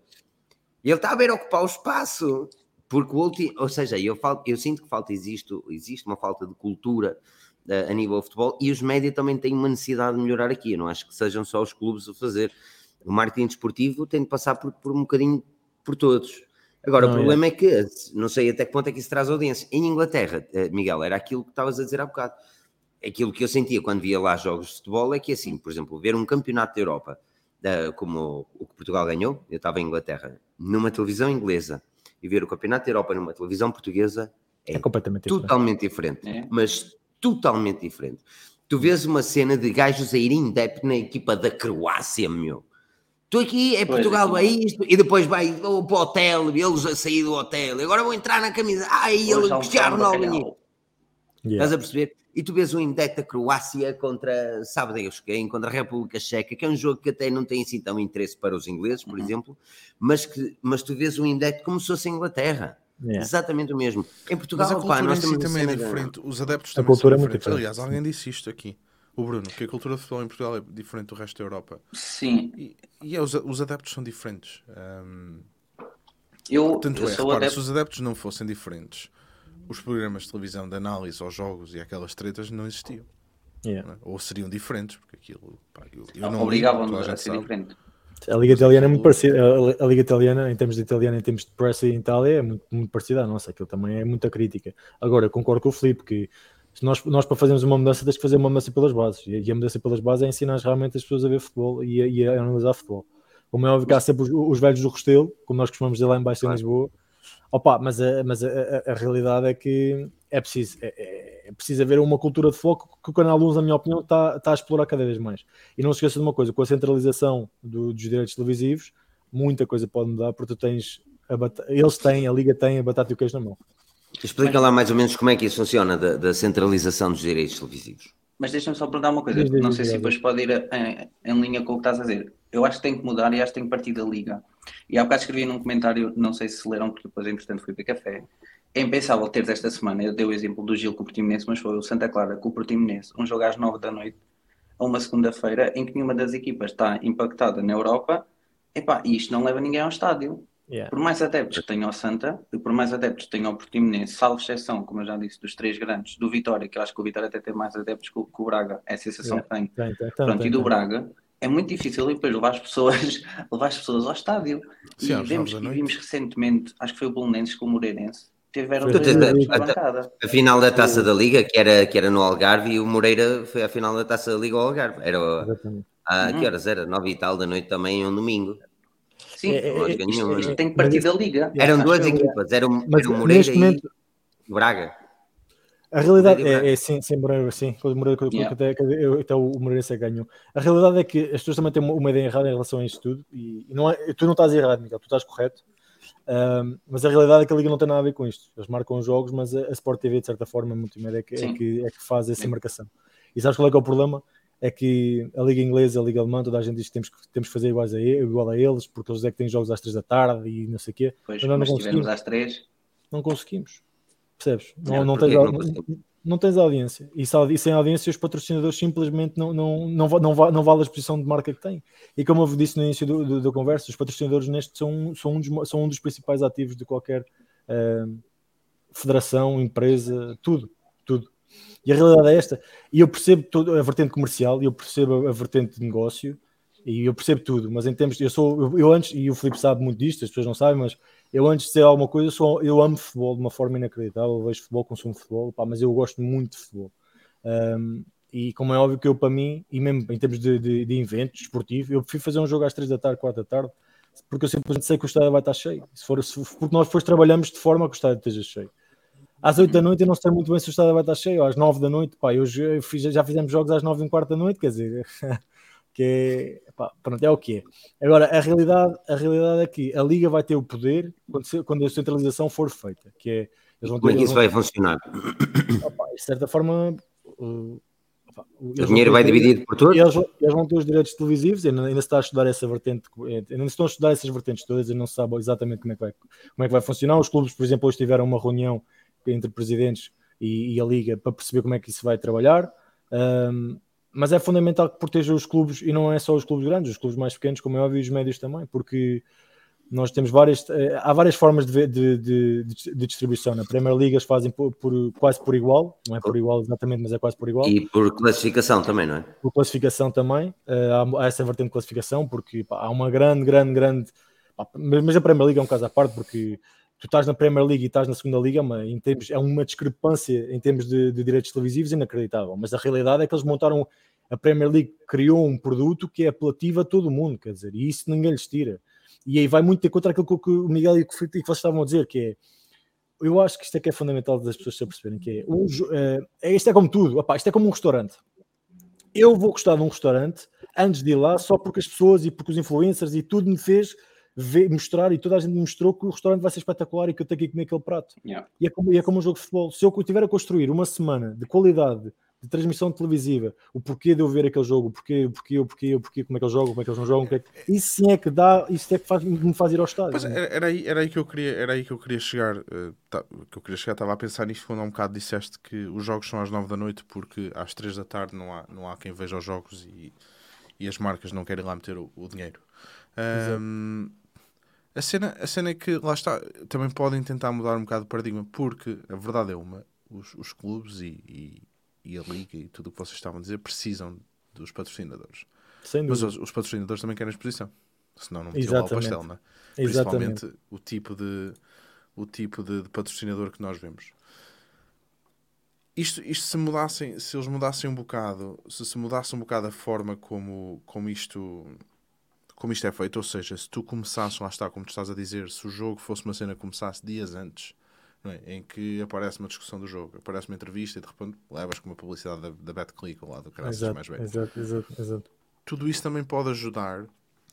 E ele está a ver ocupar o espaço, porque ou seja, eu sinto que existe uma falta de cultura a nível de futebol, e os média também têm uma necessidade de melhorar aqui. Eu não acho que sejam só os clubes a fazer. O marketing desportivo tem de passar por um bocadinho por todos. Agora, o problema é que, não sei até que ponto é que isso traz audiência. Em Inglaterra, Miguel, era aquilo que estavas a dizer há bocado. Aquilo que eu sentia quando via lá jogos de futebol é que, assim, por exemplo, ver um campeonato da Europa, como o que Portugal ganhou, eu estava em Inglaterra, numa televisão inglesa, e ver o campeonato da Europa numa televisão portuguesa é completamente totalmente diferente. Mas totalmente diferente. Tu vês uma cena de gajos a ir in depth na equipa da Croácia, meu. Tu aqui, Portugal, é isto, e depois vai para o hotel, eles a sair do hotel, e agora vou entrar na camisa, ele Cristiano Ronaldo. Estás a perceber? E tu vês o in-depth da Croácia contra, sabe Deus quem, contra a República Checa, que é um jogo que até não tem assim tão interesse para os ingleses, por exemplo, mas tu vês o in-depth como se fosse em Inglaterra. Exatamente o mesmo. Em Portugal, mas a cultura nós em si temos também é diferente, os adeptos a também cultura são é muito diferentes. diferente. Aliás, alguém disse isto aqui. O Bruno, que a cultura de futebol em Portugal é diferente do resto da Europa. Sim. E os adeptos são diferentes. Eu Tanto sou repara, adepto. se os adeptos não fossem diferentes, os programas de televisão de análise aos jogos e aquelas tretas não existiam. Yeah. Não é? Ou seriam diferentes, porque aquilo... Pá, eu não Obrigavam-nos toda a a gente ser sabe. diferente. A Liga Mas Italiana é muito aquilo- parecida. A Liga Italiana, em termos de italiano, em termos de pressa em Itália, é muito parecida à nossa. Aquilo também é muita crítica. Agora, eu concordo com o Filipe que se nós para fazermos uma mudança, temos que fazer uma mudança pelas bases. E a mudança pelas bases é ensinar realmente as pessoas a ver futebol e a analisar futebol. Como é óbvio que há sempre os velhos do Restelo, como nós costumamos dizer lá em baixo em Lisboa. Opa, mas a realidade é que é preciso haver uma cultura de futebol que o Canal 11, na minha opinião, está a explorar cada vez mais. E não se esqueça de uma coisa, com a centralização dos direitos televisivos, muita coisa pode mudar, porque tu tens eles têm, a Liga tem a batata e o queijo na mão. Explica lá mais ou menos como é que isso funciona, da centralização dos direitos televisivos. Mas deixa-me só perguntar uma coisa, não sei se depois pode ir em linha com o que estás a dizer. Eu acho que tem que mudar e acho que tem que partir da Liga. E há bocado escrevi num comentário, não sei se leram, porque depois, entretanto, fui para café. É impensável teres esta semana, eu dei o exemplo do Gil com o Portimonense, mas foi o Santa Clara com o Portimonense, um jogo às 9 da noite, a uma segunda-feira, em que nenhuma das equipas está impactada na Europa. Epá, e isto não leva ninguém ao estádio. Yeah. Por mais adeptos que tenham ao Santa, e por mais adeptos que tenham ao Portimonense, salvo exceção, como eu já disse, dos três grandes, do Vitória, que eu acho que o Vitória até tem mais adeptos que o Braga, é a sensação que tenho. Pronto, e do Braga, é muito difícil depois levar as pessoas ao estádio. Sim, E vimos recentemente, acho que foi o Bolonenses com o Moreirense, tiveram na bancada. A final da Taça da Liga, que era no Algarve, e o Moreira foi a final da Taça da Liga ao Algarve. Que horas era? 9 e tal da noite também, um domingo. Sim, isto tem que partir da Liga. Eram duas equipas, era o Moreira e o Braga. A realidade é sim, Moreira, sim. O Moreira, até o Moreirense ganhou. A realidade é que as pessoas também têm uma ideia errada em relação a isto tudo. E não é, tu não estás errado, Miguel, tu estás correto. Mas a realidade é que a Liga não tem nada a ver com isto. Eles marcam os jogos, mas a Sport TV, de certa forma, multimédia, é que faz essa marcação. E sabes qual é que é o problema? É que a Liga Inglesa, a Liga Alemã, toda a gente diz que temos que fazer igual a eles, porque eles é que têm jogos às 3 da tarde e não sei o quê. Pois, mas se estivermos às 3... Não conseguimos. Percebes? Não tens audiência. E sem audiência os patrocinadores simplesmente não vale a exposição de marca que têm. E como eu disse no início da conversa, os patrocinadores nestes são um dos principais ativos de qualquer federação, empresa, tudo. E a realidade é esta. E eu percebo toda a vertente comercial, e eu percebo a vertente de negócio, e eu percebo tudo, mas em termos... Eu antes, e o Filipe sabe muito disto, as pessoas não sabem, mas eu antes de ser alguma coisa, eu amo futebol de uma forma inacreditável, eu vejo futebol, consumo futebol, mas eu gosto muito de futebol. E como é óbvio que eu, para mim, e mesmo em termos de evento esportivo, eu prefiro fazer um jogo às 3 da tarde, 4 da tarde, porque eu simplesmente sei que o estádio vai estar cheio. Porque nós depois trabalhamos de forma que o estádio esteja cheio. Às 8 da noite eu não sei muito bem se o estádio vai estar cheio, às 9 da noite, já fizemos jogos às 9 e um quarto da noite, quer dizer, que pronto, é o que é. Agora, a realidade é que a Liga vai ter o poder quando a centralização for feita, que é... Como é que isso vai funcionar? De certa forma... O dinheiro vai dividido por todos? Eles vão ter os direitos televisivos, ainda se está a estudar essa vertente, ainda estão a estudar essas vertentes todas, e não se sabe exatamente como é que vai funcionar. Os clubes, por exemplo, hoje tiveram uma reunião entre presidentes e a Liga para perceber como é que isso vai trabalhar, mas é fundamental que proteja os clubes, e não é só os clubes grandes, os clubes mais pequenos, como é óbvio, e os médios também, porque nós temos há várias formas de distribuição. Na Premier League eles fazem quase por igual, não é por igual exatamente, mas é quase por igual. E por classificação também, não é? Por classificação também, há essa vertente de classificação, porque há uma grande... mas a Premier League é um caso à parte, porque tu estás na Premier League e estás na segunda Liga, é uma discrepância em termos de direitos televisivos inacreditável. Mas a realidade é que eles montaram... A Premier League criou um produto que é apelativo a todo mundo, quer dizer, e isso ninguém lhes tira. E aí vai muito de contra aquilo que o Miguel e que vocês estavam a dizer, que é... Eu acho que isto é que é fundamental das pessoas se perceberem, que é... isto é como tudo, isto é como um restaurante. Eu vou gostar de um restaurante antes de ir lá só porque as pessoas e porque os influencers e tudo me fez mostrar, e toda a gente me mostrou que o restaurante vai ser espetacular e que eu tenho que ir comer aquele prato. Yeah. E é como um jogo de futebol. Se eu estiver a construir uma semana de qualidade de transmissão televisiva, o porquê de eu ver aquele jogo, o porquê, como é que eles jogam, como é que eles não jogam, isso sim é que dá, isso é que me faz ir ao estádio. Pois, era aí que eu queria chegar. Estava a pensar nisto quando há um bocado disseste que os jogos são às 9 da noite porque às 3 da tarde não há quem veja os jogos e as marcas não querem lá meter o dinheiro. A cena é que, lá está, também podem tentar mudar um bocado o paradigma, porque a verdade é os clubes e a Liga e tudo o que vocês estavam a dizer precisam dos patrocinadores. Mas os patrocinadores também querem exposição. Senão não metiam lá o pastel, não é? Principalmente o tipo de patrocinador que nós vemos. Isto se eles mudassem um bocado, se mudasse um bocado a forma como isto é feito, ou seja, se tu começasses, lá está, como tu estás a dizer, se o jogo fosse uma cena que começasse dias antes, não é? Em que aparece uma discussão do jogo, aparece uma entrevista e de repente levas com uma publicidade da BetClick ou lá do Caraças mais velho. Exato. Tudo isso também pode ajudar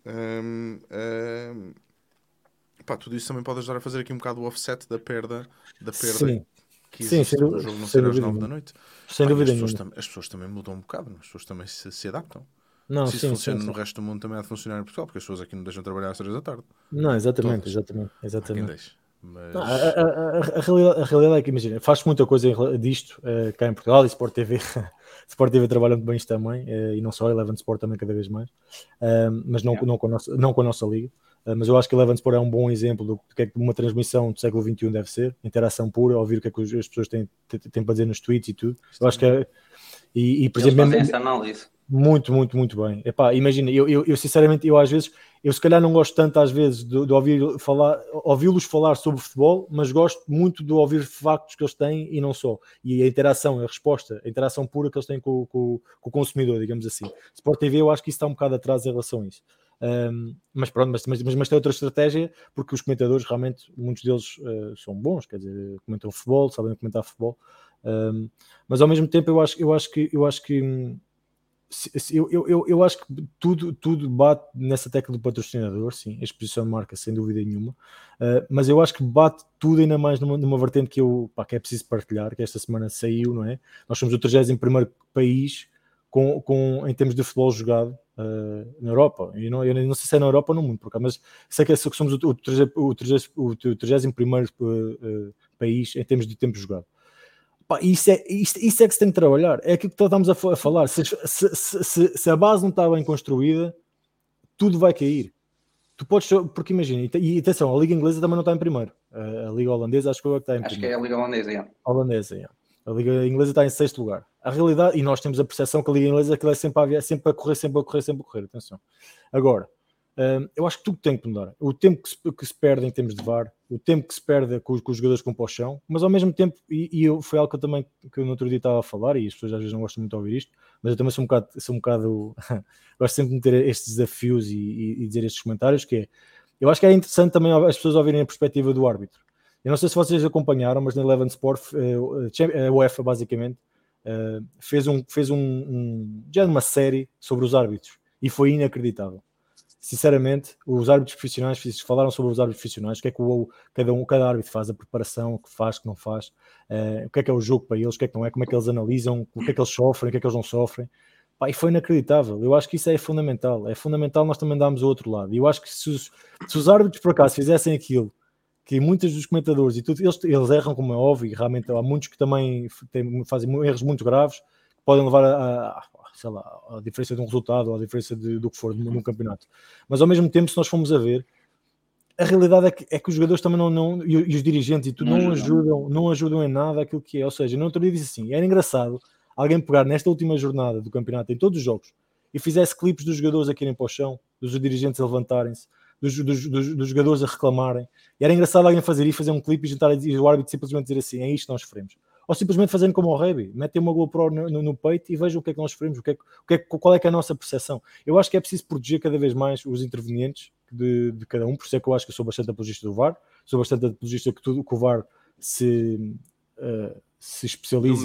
tudo isso também pode ajudar a fazer aqui um bocado o offset da perda que existe no jogo não ser às 9 da noite. Sem dúvida nenhuma. As pessoas também mudam um bocado, as pessoas também se adaptam. Não, se isso funciona no resto do mundo também há de funcionar em Portugal, porque as pessoas aqui não deixam trabalhar às 3 da tarde. Não, exatamente. Há quem deixe. Mas... A realidade é que, imagina, faz muita coisa disto cá em Portugal e Sport TV. Sport TV trabalha muito bem isto também, e não só, Eleven Sport também cada vez mais, mas não com a nossa liga. Mas eu acho que Eleven Sport é um bom exemplo do que é que uma transmissão do século XXI deve ser, interação pura, ouvir o que é que as pessoas têm para dizer nos tweets e tudo. Eu acho que é, e por exemplo, fazem essa análise. Muito bem. Epá, imagina, eu sinceramente, às vezes, eu se calhar não gosto tanto às vezes de ouvi-los falar sobre futebol, mas gosto muito de ouvir factos que eles têm e não só. E a interação, a resposta, a interação pura que eles têm com o consumidor, digamos assim. Sport TV, eu acho que isso está um bocado atrás em relação a isso. Mas pronto, mas tem outra estratégia, porque os comentadores realmente, muitos deles são bons, quer dizer, comentam futebol, sabem comentar futebol, mas ao mesmo tempo eu acho que tudo bate nessa tecla do patrocinador, sim, a exposição de marca, sem dúvida nenhuma, mas eu acho que bate tudo ainda mais numa vertente que é preciso partilhar, que esta semana saiu, não é? Nós somos o 31º país em termos de futebol jogado na Europa. Eu não sei se é na Europa ou no mundo, mas sei que somos o 31º país em termos de tempo jogado. Isso é que se tem de trabalhar, é aquilo que estamos a falar. Se a base não está bem construída, tudo vai cair. Tu podes, porque imagina, e atenção, a Liga Inglesa também não está em primeiro, a Liga Holandesa acho que é a que está em primeiro. Acho que é a Liga Holandesa, A Liga Inglesa está em 6º lugar. A realidade, e nós temos a percepção que a Liga Inglesa é sempre a correr, atenção. Agora, eu acho que tudo tem que mudar. O tempo que se perde em termos de VAR, o tempo que se perde com os jogadores com pós-chão, mas ao mesmo tempo, foi algo que eu no outro dia estava a falar, e as pessoas às vezes não gostam muito de ouvir isto, mas eu também sou um bocado gosto sempre de meter estes desafios e dizer estes comentários, que é, eu acho que é interessante também as pessoas ouvirem a perspectiva do árbitro. Eu não sei se vocês acompanharam, mas na Eleven Sport, a UEFA basicamente fez já uma série sobre os árbitros, e foi inacreditável. Sinceramente, os árbitros profissionais falaram sobre os árbitros profissionais, o que é que cada árbitro faz, a preparação, o que faz, o que não faz, o que é o jogo para eles, o que é que não é, como é que eles analisam, o que é que eles sofrem, o que é que eles não sofrem. E foi inacreditável. Eu acho que isso é fundamental nós também darmos o outro lado. E eu acho que se os árbitros por acaso fizessem aquilo que muitos dos comentadores e tudo, eles erram, como é óbvio, e realmente há muitos que também fazem erros muito graves, que podem levar a diferença de um resultado ou a diferença do que for num campeonato. Mas ao mesmo tempo, se nós formos a ver, a realidade é que os jogadores também e os dirigentes e tudo não ajudam em nada aquilo que é. Ou seja, no outro dia disse assim, era engraçado alguém pegar nesta última jornada do campeonato, em todos os jogos, e fizesse clipes dos jogadores a irem para o chão, dos dirigentes a levantarem-se, dos jogadores a reclamarem. E era engraçado alguém fazer um clipe e o árbitro simplesmente dizer assim, é isto que nós sofremos. Ou simplesmente fazendo como o Rebi, metem uma GoPro no peito e vejam o que é que nós sofremos, qual é que é a nossa percepção. Eu acho que é preciso proteger cada vez mais os intervenientes de cada um, por isso é que eu acho que eu sou bastante apologista do VAR, sou bastante apologista que o VAR se especialize.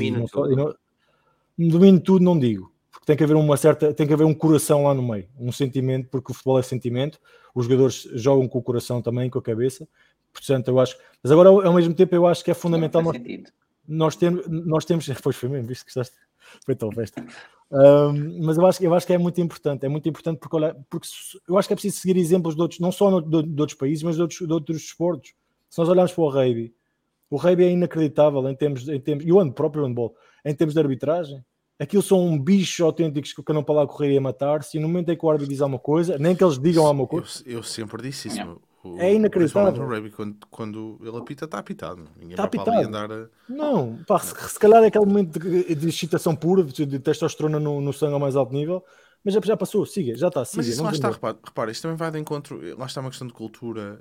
Domine tudo, não digo, porque tem que haver um coração lá no meio, um sentimento, porque o futebol é sentimento, os jogadores jogam com o coração também, com a cabeça, portanto eu acho, mas agora ao mesmo tempo eu acho que é fundamental nós temos, depois foi mesmo, visto que gostaste, Foi tão festa. Mas eu acho que é muito importante porque, olha, eu acho que é preciso seguir exemplos de outros, não só de outros países, mas de outros desportos. Se nós olharmos para o rugby é inacreditável em termos e o handball, em termos de arbitragem. Aquilo são bichos autênticos que não para lá correr e a matar-se, e no momento em que o árbitro diz alguma coisa, nem que eles digam alguma coisa. Eu sempre disse isso. É inacreditável. Principalmente no rugby, quando ele apita, está apitado. Ninguém Está vai para ali apitado. andar. Não, pá, se calhar é aquele momento de excitação pura, de testosterona no sangue ao mais alto nível, mas já passou, siga, já está, siga. Mas isso lá está, repara, isto também vai de encontro, lá está uma questão de cultura,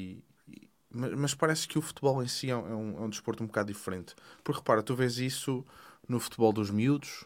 mas parece que o futebol em si é um desporto um bocado diferente. Porque repara, tu vês isso no futebol dos miúdos.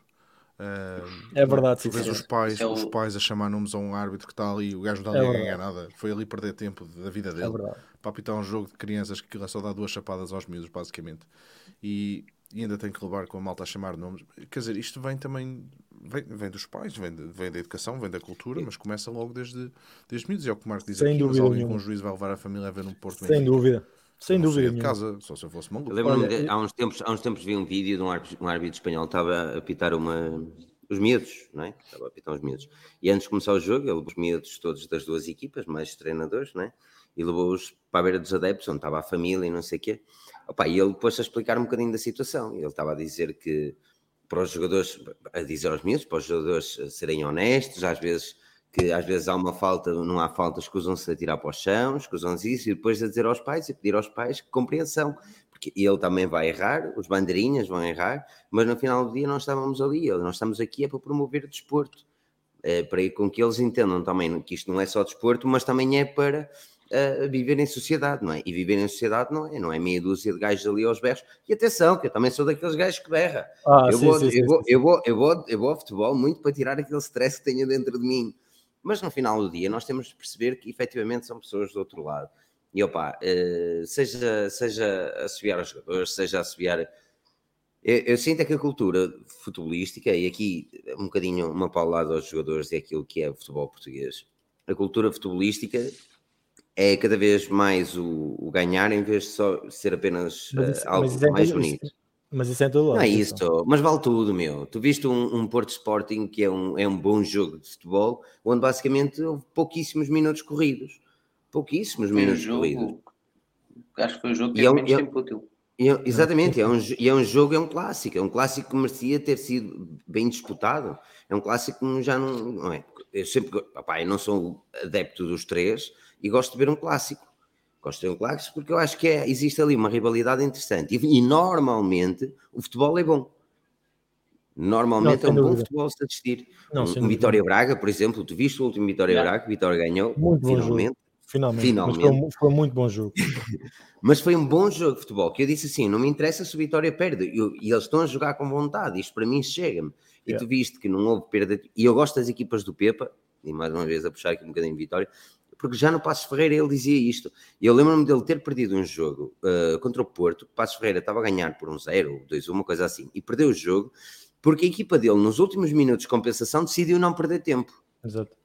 É verdade, tu vês os pais a chamar nomes a um árbitro que está ali, o gajo não está ali a ganhar nada, foi ali perder tempo da vida dele para apitar um jogo de crianças que é só dá 2 chapadas aos miúdos, basicamente, e ainda tem que levar com a malta a chamar nomes. Quer dizer, isto vem também vem dos pais, vem da educação, vem da cultura, mas começa logo desde miúdos. É o que o Marco diz aqui, mas alguém com juízo vai levar a família a ver um Porto sem dúvida. Sem dúvida de casa, só se eu fosse maluco. Eu lembro-me há uns tempos vi um vídeo de um árbitro espanhol que estava a apitar os miúdos, não é? Estava a apitar os miúdos. E antes de começar o jogo, ele levou os miúdos todos das duas equipas, mais os treinadores, não é? E levou-os para a beira dos adeptos, onde estava a família e não sei o quê. Opa, e ele pôs-se a explicar um bocadinho da situação. Ele estava a dizer que para os jogadores, a dizer aos miúdos, para os jogadores serem honestos, às vezes há uma falta, não há falta, escusam-se a tirar para o chão, escusam-se isso, e depois a dizer aos pais, e pedir aos pais compreensão, porque ele também vai errar, os bandeirinhas vão errar, mas no final do dia nós estávamos ali, nós estamos aqui para promover o desporto, para ir com que eles entendam também que isto não é só desporto, mas também é para viver em sociedade, não é? E viver em sociedade não é meia dúzia de gajos ali aos berros, e atenção, que eu também sou daqueles gajos que berra, eu vou ao futebol muito para tirar aquele stress que tenho dentro de mim. Mas no final do dia nós temos de perceber que efetivamente são pessoas do outro lado. E opa, seja assobiar aos jogadores, seja assobiar... Eu sinto é que a cultura futebolística, e aqui um bocadinho uma paulada aos jogadores é aquilo que é o futebol português. A cultura futebolística é cada vez mais o ganhar em vez de só ser apenas algo mais bonito. Mas isso é todo lado. Não é isso, mas vale tudo, meu. Tu viste um Porto Sporting que é um bom jogo de futebol, onde basicamente houve pouquíssimos minutos corridos. Pouquíssimos minutos corridos. Acho que foi o jogo que teve menos tempo útil. Exatamente, é um jogo, é um clássico que merecia ter sido bem disputado. É um clássico que já não é. Eu não sou adepto dos três e gosto de ver um clássico. Gosto de ver um clássico porque eu acho que existe ali uma rivalidade interessante. E normalmente o futebol é bom. Normalmente é um bom futebol se assistir. Um Vitória Braga, por exemplo, tu viste o último Vitória Braga, Vitória ganhou, muito finalmente. Finalmente. Foi muito bom jogo. Mas foi um bom jogo de futebol, que eu disse assim, não me interessa se o Vitória perde, e eles estão a jogar com vontade, isto para mim chega-me. E tu viste que não houve perda, e eu gosto das equipas do Pepa, e mais uma vez a puxar aqui um bocadinho de Vitória, porque já no Passos Ferreira ele dizia isto, e eu lembro-me dele ter perdido um jogo contra o Porto, o Passos Ferreira estava a ganhar por 1-0, 2-1, uma coisa assim, e perdeu o jogo, porque a equipa dele nos últimos minutos de compensação decidiu não perder tempo. Exato.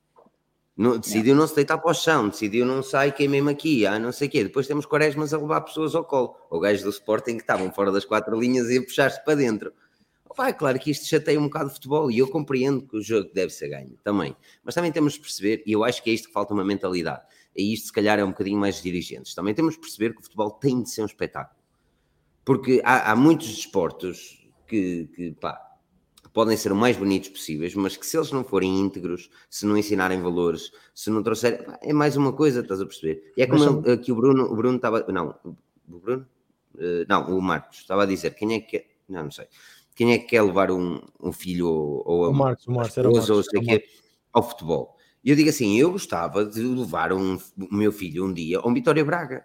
Decidiu não se deitar para o chão, decidiu não sair queimei-me aqui, não sei o quê. Depois temos Quaresmas a levar pessoas ao colo. O gajo do Sporting que estavam fora das 4 linhas e a puxar-se para dentro. É claro que isto chateia um bocado de futebol e eu compreendo que o jogo deve ser ganho também. Mas também temos de perceber, e eu acho que é isto que falta uma mentalidade, e isto se calhar é um bocadinho mais de dirigentes, também temos de perceber que o futebol tem de ser um espetáculo. Porque há muitos desportos que podem ser o mais bonitos possíveis, mas que se eles não forem íntegros, se não ensinarem valores, se não trouxerem... É mais uma coisa, estás a perceber? E é como que o Bruno estava... Não, o Bruno? Não, o Marcos estava a dizer, quem é que... Não sei. Quem é que quer levar um filho ou o Marcos, ou sei quê, ao futebol? E eu digo assim, eu gostava de levar o meu filho um dia a um Vitória Braga,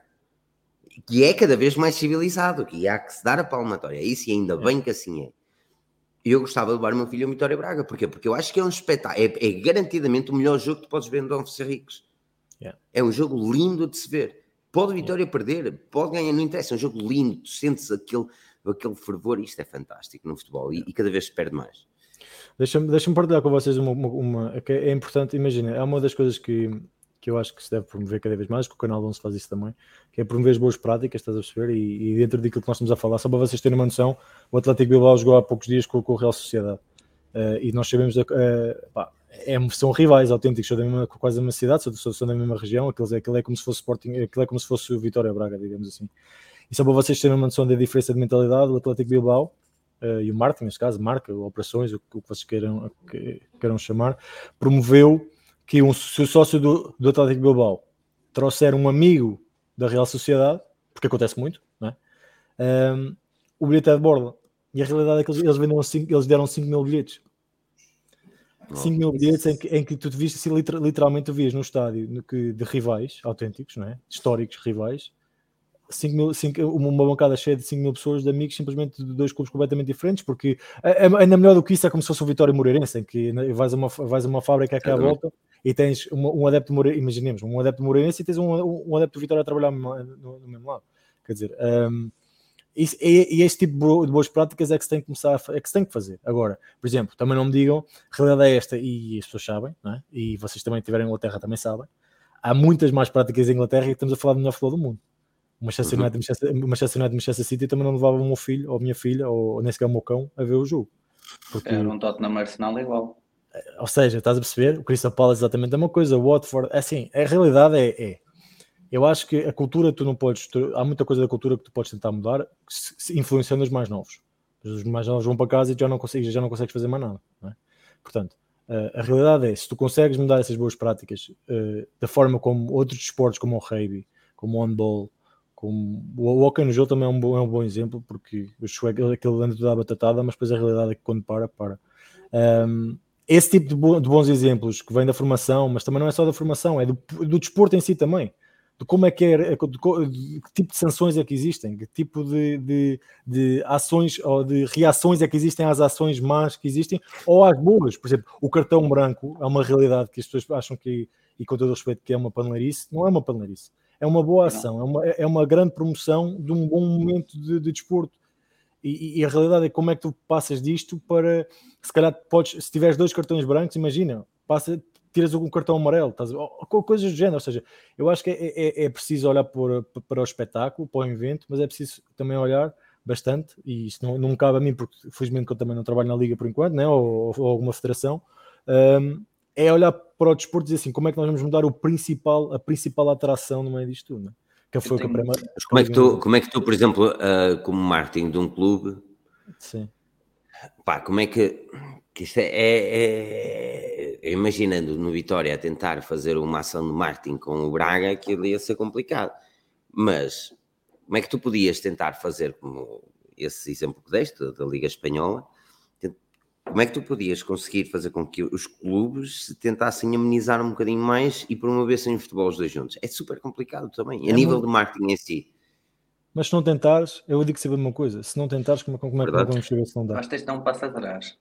que é cada vez mais civilizado, que há que se dar a palmatória. Isso e ainda bem que assim é. Eu gostava de levar o meu filho a Vitória Braga. Porquê? Porque eu acho que é um espetáculo. É garantidamente o melhor jogo que tu podes ver no Dom Henriques. É um jogo lindo de se ver. Pode Vitória perder, pode ganhar, não interessa. É um jogo lindo. Tu sentes aquele fervor. Isto é fantástico no futebol. E cada vez se perde mais. Deixa-me partilhar com vocês uma que é importante. Imagina, é uma das coisas que que eu acho que se deve promover cada vez mais, que o Canal 11 faz isso também, que é promover as boas práticas, estás a perceber? E dentro daquilo que nós estamos a falar, só para vocês terem uma noção, o Atlético Bilbao jogou há poucos dias com o Real Sociedade. E nós sabemos, são rivais autênticos, são quase da mesma cidade, são da mesma região, aquilo é como se fosse Sporting, aquilo é como se fosse o Vitória Braga, digamos assim. E só para vocês terem uma noção da diferença de mentalidade, o Atlético Bilbao, e o Martin, neste caso, marca, operações, o que vocês queiram chamar, promoveu que se o sócio do Atlético Bilbao trouxer um amigo da Real Sociedade, porque acontece muito, não é? O bilhete é de borda. E a realidade é que eles deram 5 mil bilhetes. 5 mil bilhetes em que tu te viste, assim, literalmente tu vias no estádio de rivais autênticos, não é? Históricos rivais, uma bancada cheia de 5 mil pessoas, de amigos, simplesmente de dois clubes completamente diferentes, porque ainda melhor do que isso é como se fosse o Vitória Moreirense, em que vais a uma fábrica aqui à volta e tens um adepto Moreirense, imaginemos, um adepto Moreirense e tens um adepto do Vitória a trabalhar no mesmo lado. Quer dizer, e este tipo de boas práticas é que se tem que começar que se tem que fazer. Agora, por exemplo, também não me digam, a realidade é esta, e as pessoas sabem, não é? E vocês também estiverem em Inglaterra também sabem, há muitas mais práticas em Inglaterra e estamos a falar do melhor futebol do mundo. O Manchester United, Manchester City também não levava o meu filho, ou a minha filha, ou nem sequer o meu cão, a ver o jogo. Porque era um Tottenham Arsenal igual. Ou seja, estás a perceber? O Crystal Palace é exatamente a mesma coisa, o Watford, assim, a realidade é eu acho que a cultura tu não podes, há muita coisa da cultura que tu podes tentar mudar, influenciando os mais novos. Os mais novos vão para casa e já não consegues fazer mais nada, não é? Portanto, a realidade é, se tu consegues mudar essas boas práticas da forma como outros desportos, como o rugby, como o handball, como o hockey no jogo também é um bom exemplo, porque o sueco, aquele anda tudo à batatada, mas depois a realidade é que quando para. Esse tipo de bons exemplos que vem da formação, mas também não é só da formação, é do desporto em si também, de como é que é, que tipo de sanções é que existem, que tipo de ações ou de reações é que existem às ações más que existem ou às boas. Por exemplo, o cartão branco é uma realidade que as pessoas acham que, e com todo o respeito, que é uma paneleirice. Não é uma paneleirice, é uma boa ação, é uma grande promoção de um bom momento de desporto. E a realidade é como é que tu passas disto para, se calhar se tiveres 2 cartões brancos, imagina, tiras um cartão amarelo, coisas do género. Ou seja, eu acho que é preciso olhar para o espetáculo, para o evento, mas é preciso também olhar bastante, e isto não me cabe a mim, porque felizmente eu também não trabalho na Liga por enquanto, né, ou alguma federação, é olhar para o desporto e dizer assim, como é que nós vamos mudar a principal atração no meio disto tudo, né? Que foi como é que tu, por exemplo, como marketing de um clube, sim, como é que isto imaginando no Vitória a tentar fazer uma ação de marketing com o Braga, aquilo ia ser complicado, mas como é que tu podias tentar fazer, como esse exemplo que deste da Liga Espanhola, como é que tu podias conseguir fazer com que os clubes se tentassem amenizar um bocadinho mais e promovessem o futebol os dois juntos? É super complicado também, a nível de marketing em si. Mas se não tentares, eu digo sempre uma coisa, se não tentares, como é que vamos chegar se não dá? Mas tens de dar um passo atrás.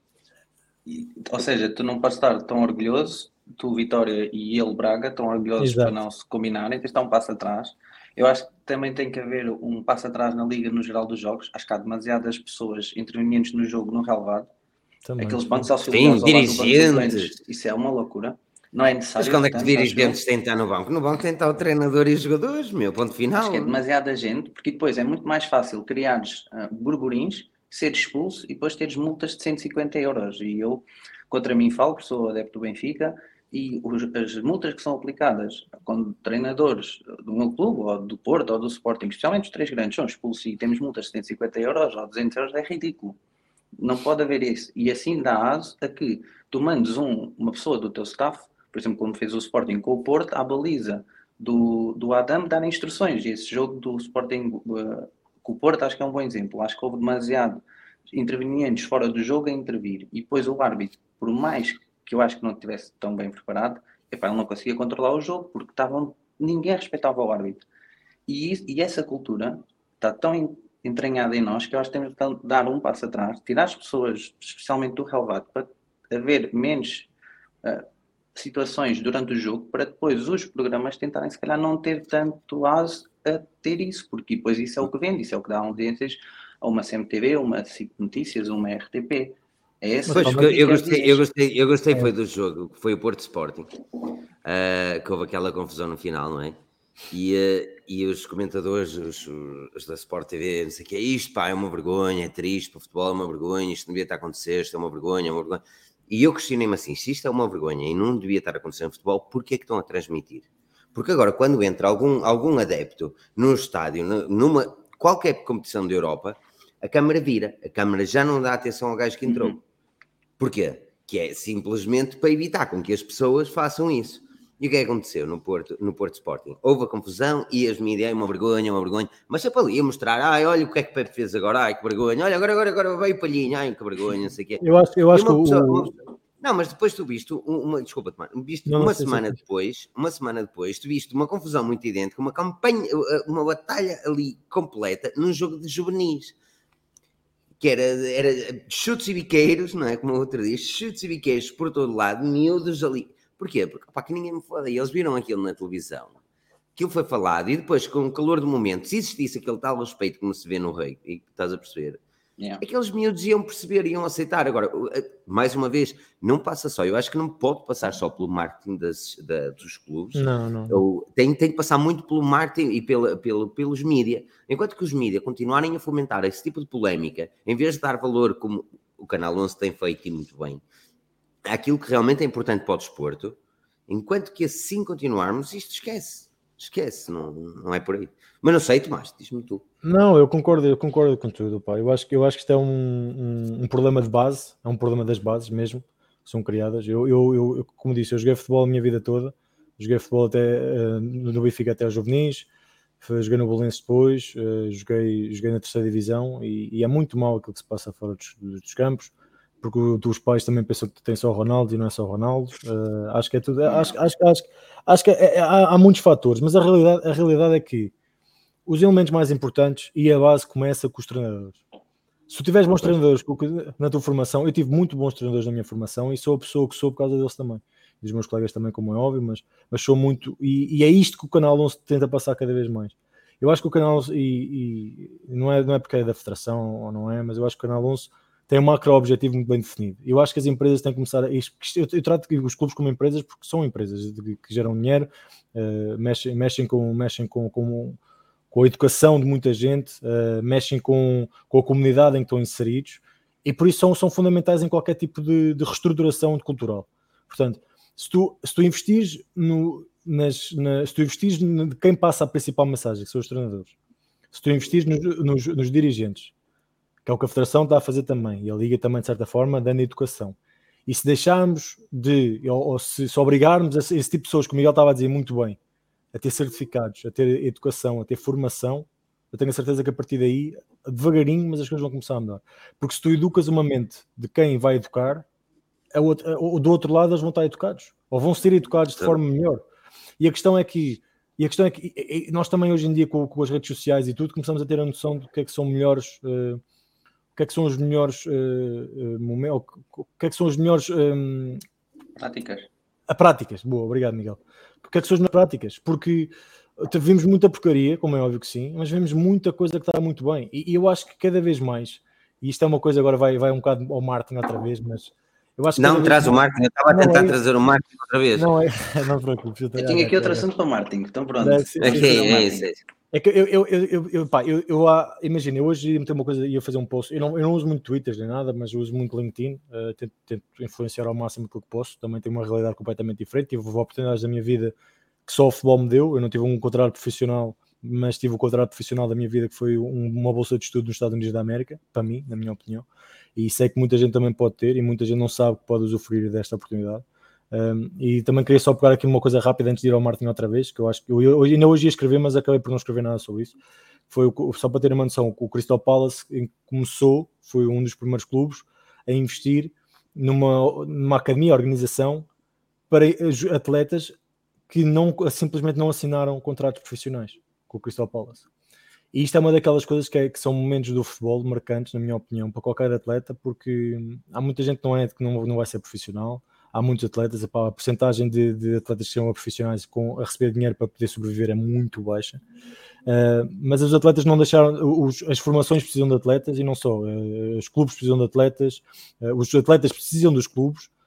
Ou seja, tu não podes estar tão orgulhoso, tu, Vitória, e ele, Braga, tão orgulhosos para não se combinarem, tens de dar um passo atrás. Eu acho que também tem que haver um passo atrás na Liga no geral dos jogos. Acho que há demasiadas pessoas intervenientes no jogo no relevado. Também. Aqueles bancos auxiliares ao lado do banco de suplentes, isso é uma loucura. Não é necessário. Mas quando é que dirigentes têm de estar no banco? No banco tem de estar o treinador e os jogadores, ponto final. Acho que é demasiada gente, porque depois é muito mais fácil criares burburins, seres expulso e depois teres multas de 150 euros. E eu, contra mim falo, que sou adepto do Benfica, e as multas que são aplicadas quando treinadores do meu clube, ou do Porto, ou do Sporting, especialmente os 3 grandes, são expulsos e temos multas de 150 euros ou 200 euros, é ridículo. Não pode haver isso. E assim dá aso a que tu mandes uma pessoa do teu staff, por exemplo, como fez o Sporting com o Porto, à baliza do Adam dar instruções. E esse jogo do Sporting com o Porto acho que é um bom exemplo. Acho que houve demasiado intervenientes fora do jogo a intervir. E depois o árbitro, por mais que eu acho que não estivesse tão bem preparado, ele não conseguia controlar o jogo, porque ninguém respeitava o árbitro. E essa cultura está tão entranhada em nós que eu acho que temos de dar um passo atrás, tirar as pessoas, especialmente do relevado, para haver menos situações durante o jogo, para depois os programas tentarem se calhar não ter tanto aso a ter isso, porque depois isso é o que vende, isso é o que dá audiências a uma CMTV, uma CIP Notícias, uma RTP. É esse. Eu gostei foi do jogo, que foi o Porto Sporting. que houve aquela confusão no final, não é? E os comentadores, os da Sport TV, não sei o que é isto, pá, é uma vergonha, é triste para o futebol, é uma vergonha, isto não devia estar a acontecer, isto é uma vergonha, é uma vergonha. E eu questionei-me assim, se isto é uma vergonha e não devia estar a acontecer no futebol, porquê é que estão a transmitir? Porque agora, quando entra algum adepto no estádio, numa qualquer competição da Europa, a câmara vira, a câmara já não dá atenção ao gajo que entrou. Porquê? Que é simplesmente para evitar com que as pessoas façam isso. E o que é que aconteceu no Porto Sporting? Houve a confusão e as mídias, uma vergonha, mas sempre ali a mostrar, olha o que é que o Pepe fez agora, que vergonha, olha, agora veio o Palhinha, que vergonha, não sei o quê. Eu acho que Não, mas depois tu viste desculpa, Tomás, uma semana depois, tu viste uma confusão muito idêntica, uma campanha, uma batalha ali completa num jogo de juvenis. Que era chutes e biqueiros, não é? Como o outro diz, chutes e biqueiros por todo lado, miúdos ali. Porquê? Porque pá, que ninguém me foda. E eles viram aquilo na televisão. Aquilo foi falado e depois, com o calor do momento, se existisse aquele tal respeito como se vê no Rei, e estás a perceber, aqueles miúdos iam perceber, iam aceitar. Agora, mais uma vez, não passa só. Eu acho que não pode passar só pelo marketing dos clubes. Não. Tem que passar muito pelo marketing e pelos mídia. Enquanto que os mídia continuarem a fomentar esse tipo de polémica, em vez de dar valor, como o Canal 11 tem feito e muito bem, aquilo que realmente é importante para o desporto, enquanto que assim continuarmos, isto esquece, não é por aí. Mas não sei, Tomás, diz-me tu. Não, eu concordo com tudo, pá. Eu acho que isto é um problema de base, é um problema das bases mesmo, que são criadas. Eu, como disse, eu joguei futebol a minha vida toda, joguei futebol até no Benfica até aos juvenis, joguei no Belenenses depois, joguei na terceira divisão e é muito mau aquilo que se passa fora dos campos, porque os pais também pensam que tem só o Ronaldo e não é só o Ronaldo. Acho que é tudo. Acho que há muitos fatores, mas a realidade é que os elementos mais importantes e a base começa com os treinadores. Se tu tiveres bons treinadores na tua formação, eu tive muito bons treinadores na minha formação e sou a pessoa que sou por causa deles também. E dos meus colegas também, como é óbvio, mas sou muito. E é isto que o Canal 11 tenta passar cada vez mais. Eu acho que o Canal 11, e não é porque é da federação ou não é, mas eu acho que o Canal 11 tem um macro-objetivo muito bem definido. Eu acho que as empresas têm que começar a... Eu trato os clubes como empresas porque são empresas que geram dinheiro, mexem com a educação de muita gente, mexem com a comunidade em que estão inseridos e por isso são fundamentais em qualquer tipo de reestruturação cultural. Portanto, se tu investires se tu investires de quem passa a principal mensagem, que são os treinadores, se tu investires nos dirigentes, que é o que a Federação está a fazer também, e a Liga também, de certa forma, dando educação. E se deixarmos ou se obrigarmos esse tipo de pessoas, como o Miguel estava a dizer muito bem, a ter certificados, a ter educação, a ter formação, eu tenho a certeza que a partir daí, devagarinho, mas as coisas vão começar a mudar. Porque se tu educas uma mente de quem vai educar, do outro lado eles vão estar educados, ou vão ser educados de forma melhor. E a questão é que nós também hoje em dia, com as redes sociais e tudo, começamos a ter a noção do que é que são melhores... o que é que são os melhores momentos, o que é que são os melhores práticas. Boa, obrigado, Miguel. O que é que são as melhores práticas? Porque vimos muita porcaria, como é óbvio que sim, mas vemos muita coisa que está muito bem. E eu acho que cada vez mais, e isto é uma coisa, agora vai um bocado ao marketing outra vez, mas eu acho que não traz o marketing, eu estava a tentar trazer o marketing outra vez. Não te preocupes. Eu tinha aqui outro assunto para marketing, então pronto. É que imagina, eu hoje ia meter uma coisa, ia fazer um post, eu não uso muito Twitter nem nada, mas eu uso muito LinkedIn, tento influenciar ao máximo aquilo que posso, também tenho uma realidade completamente diferente, tive oportunidades da minha vida que só o futebol me deu, eu não tive um contrato profissional, mas tive o contrato profissional da minha vida que foi uma bolsa de estudo nos Estados Unidos da América, para mim, na minha opinião, e sei que muita gente também pode ter, e muita gente não sabe que pode usufruir desta oportunidade. E também queria só pegar aqui uma coisa rápida antes de ir ao marketing outra vez, que eu acho que eu ainda hoje ia escrever, mas acabei por não escrever nada sobre isso. Foi só para ter uma noção, o Crystal Palace foi um dos primeiros clubes a investir numa academia, organização para atletas que simplesmente não assinaram contratos profissionais com o Crystal Palace. E isto é uma daquelas coisas que são momentos do futebol marcantes, na minha opinião, para qualquer atleta, porque há muita gente que não vai ser profissional. Há muitos atletas, a porcentagem de atletas que são profissionais a receber dinheiro para poder sobreviver é muito baixa. Mas os atletas não deixaram... As formações precisam de atletas e não só. Os clubes precisam de atletas, os atletas precisam dos clubes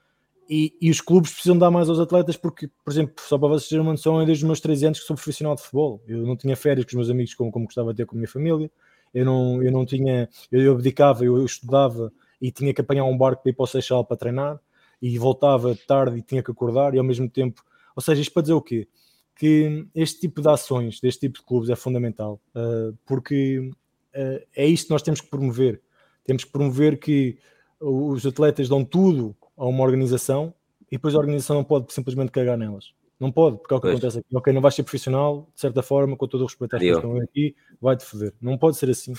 E os clubes precisam dar mais aos atletas porque, por exemplo, só para vocês terem uma noção, eu desde os meus 13 anos que sou profissional de futebol. Eu não tinha férias com os meus amigos como gostava de ter com a minha família. Eu não tinha... Eu abdicava, eu estudava e tinha que apanhar um barco para ir para o Seixal para treinar e voltava tarde e tinha que acordar e ao mesmo tempo... Ou seja, isto para dizer o quê? Que este tipo de ações, deste tipo de clubes é fundamental porque é isto que nós temos que promover. Temos que promover que os atletas dão tudo a uma organização e depois a organização não pode simplesmente cagar nelas. Não pode, porque é o que acontece aqui. Ok, não vais ser profissional, de certa forma, com todo o respeito às pessoas que estão aqui, vai-te foder. Não pode ser assim.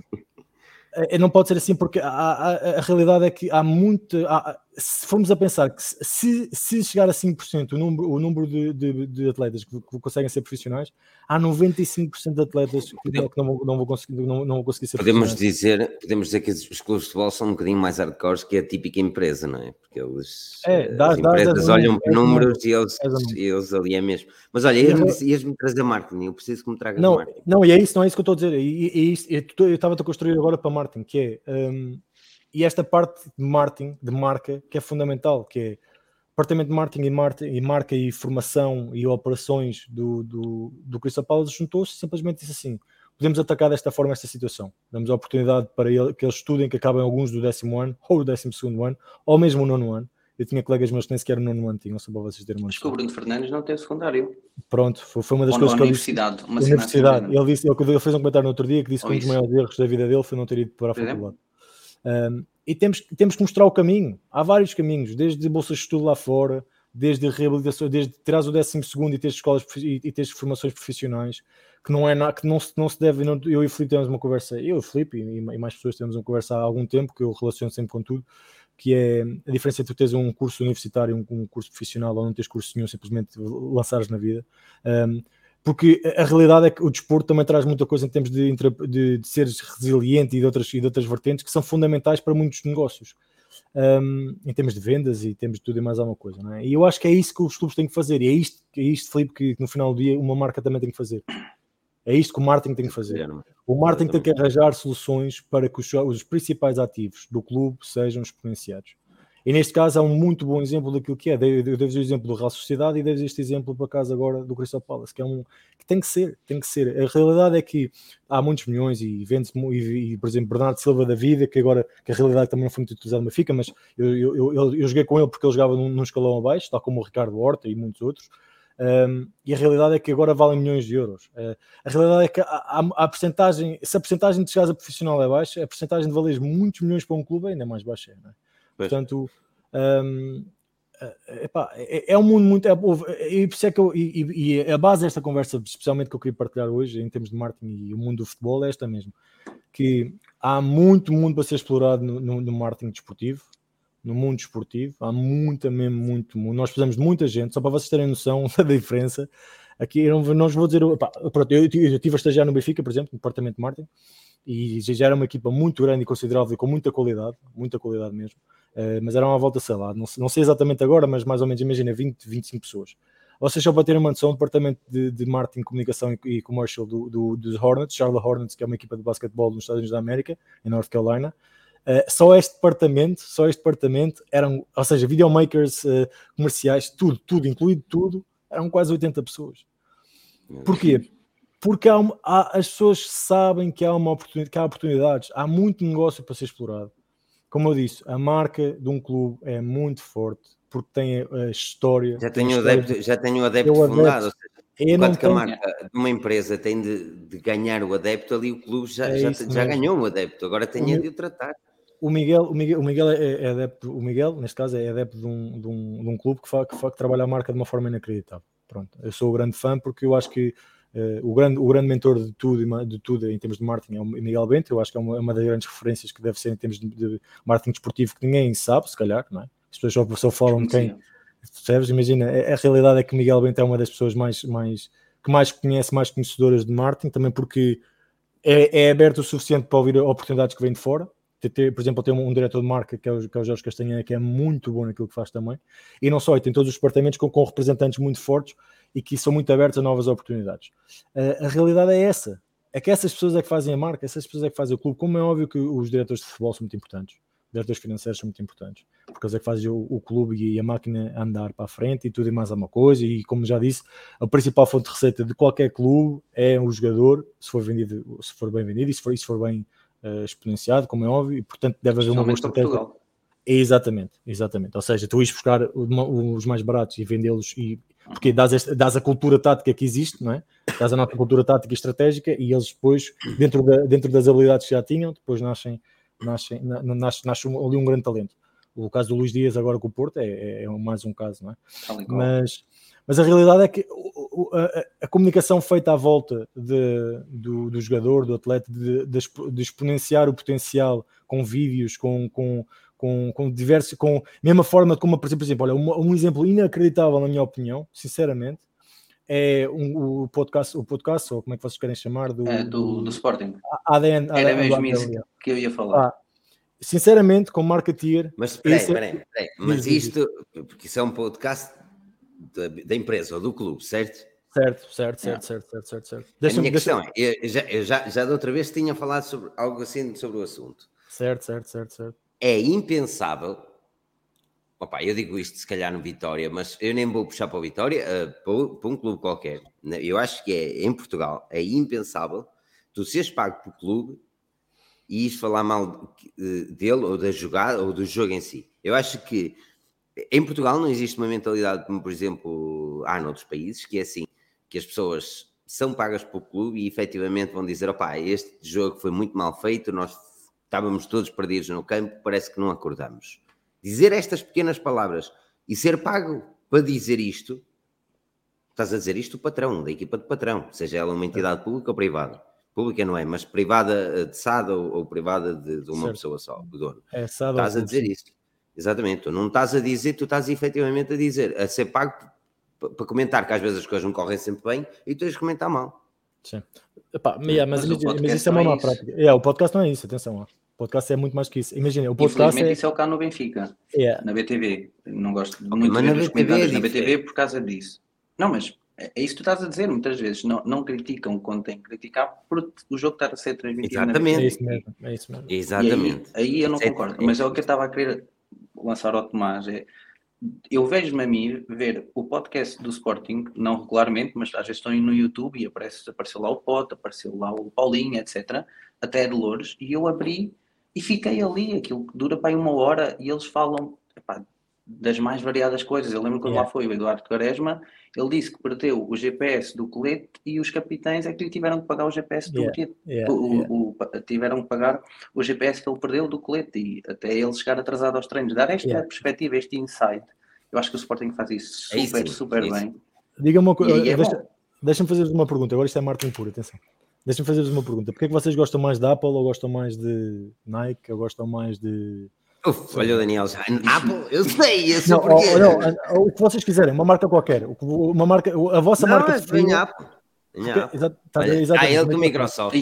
Não pode ser assim porque a realidade é que há muito... se formos a pensar que se chegar a 5% o número de atletas que conseguem ser profissionais, há 95% de atletas que não vão conseguir ser profissionais. Podemos dizer que os clubes de futebol são um bocadinho mais hardcore que a típica empresa, não é? Porque as empresas olham para números e eles ali é mesmo. Mas olha, ias-me trazer marketing, eu preciso que me tragas marketing. Não, e é isso, não é isso que eu estou a dizer. Eu estava a construir agora para marketing, que é... e esta parte de marketing, de marca, que é fundamental, que é departamento de marketing e marca e formação e operações do Crystal Palace juntou-se e simplesmente disse assim: podemos atacar desta forma esta situação. Damos a oportunidade para que eles estudem, que acabem alguns do 10º ano, ou do 12º ano, ou mesmo o 9º ano. Eu tinha colegas meus que nem sequer o 9º ano tinham, só para vocês terem uma noção. Acho que o Bruno Fernandes não teve secundário. Pronto, foi uma das coisas que ele disse. Universidade. Ele fez um comentário no outro dia que disse que um dos maiores erros da vida dele foi não ter ido para a faculdade. E temos que mostrar o caminho. Há vários caminhos, desde bolsas de estudo lá fora, desde reabilitação, desde tirar o 12º e ter escolas e ter formações profissionais, que não é que não se deve. Eu e o Filipe temos uma conversa, eu e o Filipe e mais pessoas temos uma conversa há algum tempo, que eu relaciono sempre com tudo, que é a diferença entre tu teres um curso universitário e um curso profissional ou não teres curso nenhum, simplesmente lançares na vida. Porque a realidade é que o desporto também traz muita coisa em termos de seres resiliente e de outras vertentes que são fundamentais para muitos negócios, em termos de vendas e temos de tudo e mais alguma coisa, não é? E eu acho que é isso que os clubes têm que fazer, e é isto, Filipe, que no final do dia uma marca também tem que fazer. É isto que o marketing tem que fazer. O marketing tem que arranjar soluções para que os principais ativos do clube sejam exponenciados. E neste caso há um muito bom exemplo daquilo que é. Eu devo o exemplo do Real Sociedade e devo este exemplo, por acaso, agora do Crystal Palace, que tem que ser. A realidade é que há muitos milhões e vende-se, por exemplo, Bernardo Silva da vida, que agora, que a realidade também não foi muito utilizado no Benfica, mas eu joguei com ele porque ele jogava num escalão abaixo, tal como o Ricardo Horta e muitos outros. E a realidade é que agora valem milhões de euros. A realidade é que a percentagem, se a percentagem de chegares a profissional é baixa, a percentagem de valeres muitos milhões para um clube é ainda mais baixa, não é? Portanto, é um mundo muito... E por isso é que e a base desta conversa, especialmente que eu queria partilhar hoje, em termos de marketing e o mundo do futebol, é esta mesmo. Que há muito mundo para ser explorado no marketing desportivo, no mundo desportivo. Há muito. Nós precisamos de muita gente, só para vocês terem noção da diferença. Aqui eu não vos vou dizer... Pronto, eu estive a estagiar no Benfica, por exemplo, no departamento de marketing, e já era uma equipa muito grande e considerável e com muita qualidade mesmo. Mas era uma volta, sei lá, não sei exatamente agora, mas mais ou menos, imagina, 20-25 pessoas. Vocês só para terem uma noção, o departamento de marketing, comunicação e commercial dos Hornets, Charlotte Hornets, que é uma equipa de basquetebol nos Estados Unidos da América, em North Carolina, só este departamento eram, ou seja, videomakers, comerciais, tudo, incluído tudo, eram quase 80 pessoas. Porquê? Porque as pessoas sabem que há oportunidades, há muito negócio para ser explorado. Como eu disse, a marca de um clube é muito forte, porque tem a história... Já tenho o adepto fundado. Enquanto que a marca de uma empresa tem de ganhar o adepto, ali o clube já ganhou um adepto, agora tem de o tratar. O Miguel é adepto, o Miguel, neste caso, é adepto de um clube que trabalha a marca de uma forma inacreditável. Pronto, eu sou o grande fã porque eu acho que o grande mentor de tudo em termos de marketing é o Miguel Bento. Eu acho que é uma das grandes referências que deve ser em termos de marketing desportivo, que ninguém sabe, se calhar, não é? As pessoas só falam de quem... Percebes? Imagina, a realidade é que o Miguel Bento é uma das pessoas que mais conhece, mais conhecedoras de marketing, também porque é aberto o suficiente para ouvir oportunidades que vêm de fora. Por exemplo, tem um diretor de marca que é o Jorge Castanheira, que é muito bom naquilo que faz também, e não só, e tem todos os departamentos com representantes muito fortes e que são muito abertos a novas oportunidades. A realidade é essa, é que essas pessoas é que fazem a marca, essas pessoas é que fazem o clube. Como é óbvio que os diretores de futebol são muito importantes, diretores financeiros são muito importantes, porque eles é que fazem o clube e a máquina andar para a frente e tudo e mais alguma coisa, e como já disse, a principal fonte de receita de qualquer clube é o jogador, se for bem vendido e se for bem exponenciado, como é óbvio, e portanto deve haver uma boa estratégia. Portugal. Exatamente. Ou seja, tu ires buscar os mais baratos e vendê-los, porque dás a cultura tática que existe, não é? Dás a nossa cultura tática e estratégica, e eles depois, dentro das habilidades que já tinham, depois nasce ali um grande talento. O caso do Luís Dias agora com o Porto é mais um caso, não é? Mas a realidade é que a comunicação feita à volta do jogador, do atleta, de exponenciar o potencial com vídeos, com diversos, com a mesma forma como, por exemplo, olha, um exemplo inacreditável na minha opinião, sinceramente, é o podcast, ou como é que vocês querem chamar, do Sporting. ADN, era mesmo isso que eu ia falar. Sinceramente, com marketeer... Mas espera aí. Mas isto, porque isso é um podcast da empresa ou do clube, certo? Certo. A minha questão é, eu já da outra vez tinha falado sobre algo assim sobre o assunto. Certo. É impensável, eu digo isto se calhar no Vitória, mas eu nem vou puxar para o Vitória, para um clube qualquer. Eu acho que em Portugal é impensável tu seres pago por clube e ires falar mal dele ou da jogada ou do jogo em si. Eu acho que em Portugal não existe uma mentalidade como, por exemplo, há noutros países, que é assim, que as pessoas são pagas por clube e efetivamente vão dizer, este jogo foi muito mal feito, nós estávamos todos perdidos no campo, parece que não acordamos. Dizer estas pequenas palavras e ser pago para dizer isto, estás a dizer isto o patrão, da equipa de patrão, seja ela uma entidade pública ou privada. Pública não é, mas privada de SAD ou privada de uma pessoa só, do dono. Estás a dizer isso. Exatamente, tu não estás a dizer, tu estás efetivamente a dizer, a ser pago para comentar que às vezes as coisas não correm sempre bem e tu tens de comentar mal. Sim. Mas isso é uma má prática. O podcast não é isso, atenção. O podcast é muito mais que isso. Imagina, o podcast infelizmente isso é o cá no Benfica, na BTV. Não gosto muito de ver os comentários na BTV por causa disso. Não, mas é isso que tu estás a dizer muitas vezes. Não criticam quando tem que criticar por o jogo estar a ser transmitido. Exatamente. Na BTV. É isso mesmo. Exatamente. Aí eu não concordo. Mas é o que eu estava a querer lançar ao Tomás. Eu vejo-me a mim ver o podcast do Sporting, não regularmente, mas às vezes estou no YouTube e apareceu lá o Pote, apareceu lá o Paulinho, etc. Até de Loures, e eu abri e fiquei ali, aquilo que dura para aí 1 hora, e eles falam das mais variadas coisas. Eu lembro quando lá foi o Eduardo Quaresma, ele disse que perdeu o GPS do colete e os capitães é que lhe tiveram que pagar o GPS do colete. Tiveram que pagar o GPS que ele perdeu do colete e até ele chegar atrasado aos treinos. Dar esta perspectiva, este insight, eu acho que o Sporting faz isso super bem. Diga-me uma coisa, deixa-me fazer-vos uma pergunta. Agora isto é marketing puro, atenção. Deixa-me fazer-vos uma pergunta. Porquê é que vocês gostam mais da Apple ou gostam mais de Nike ou gostam mais de... olha o Daniel já. Apple, eu sei porquê. O que vocês quiserem, uma marca qualquer. A vossa marca preferida. Apple. Exatamente. Do Microsoft.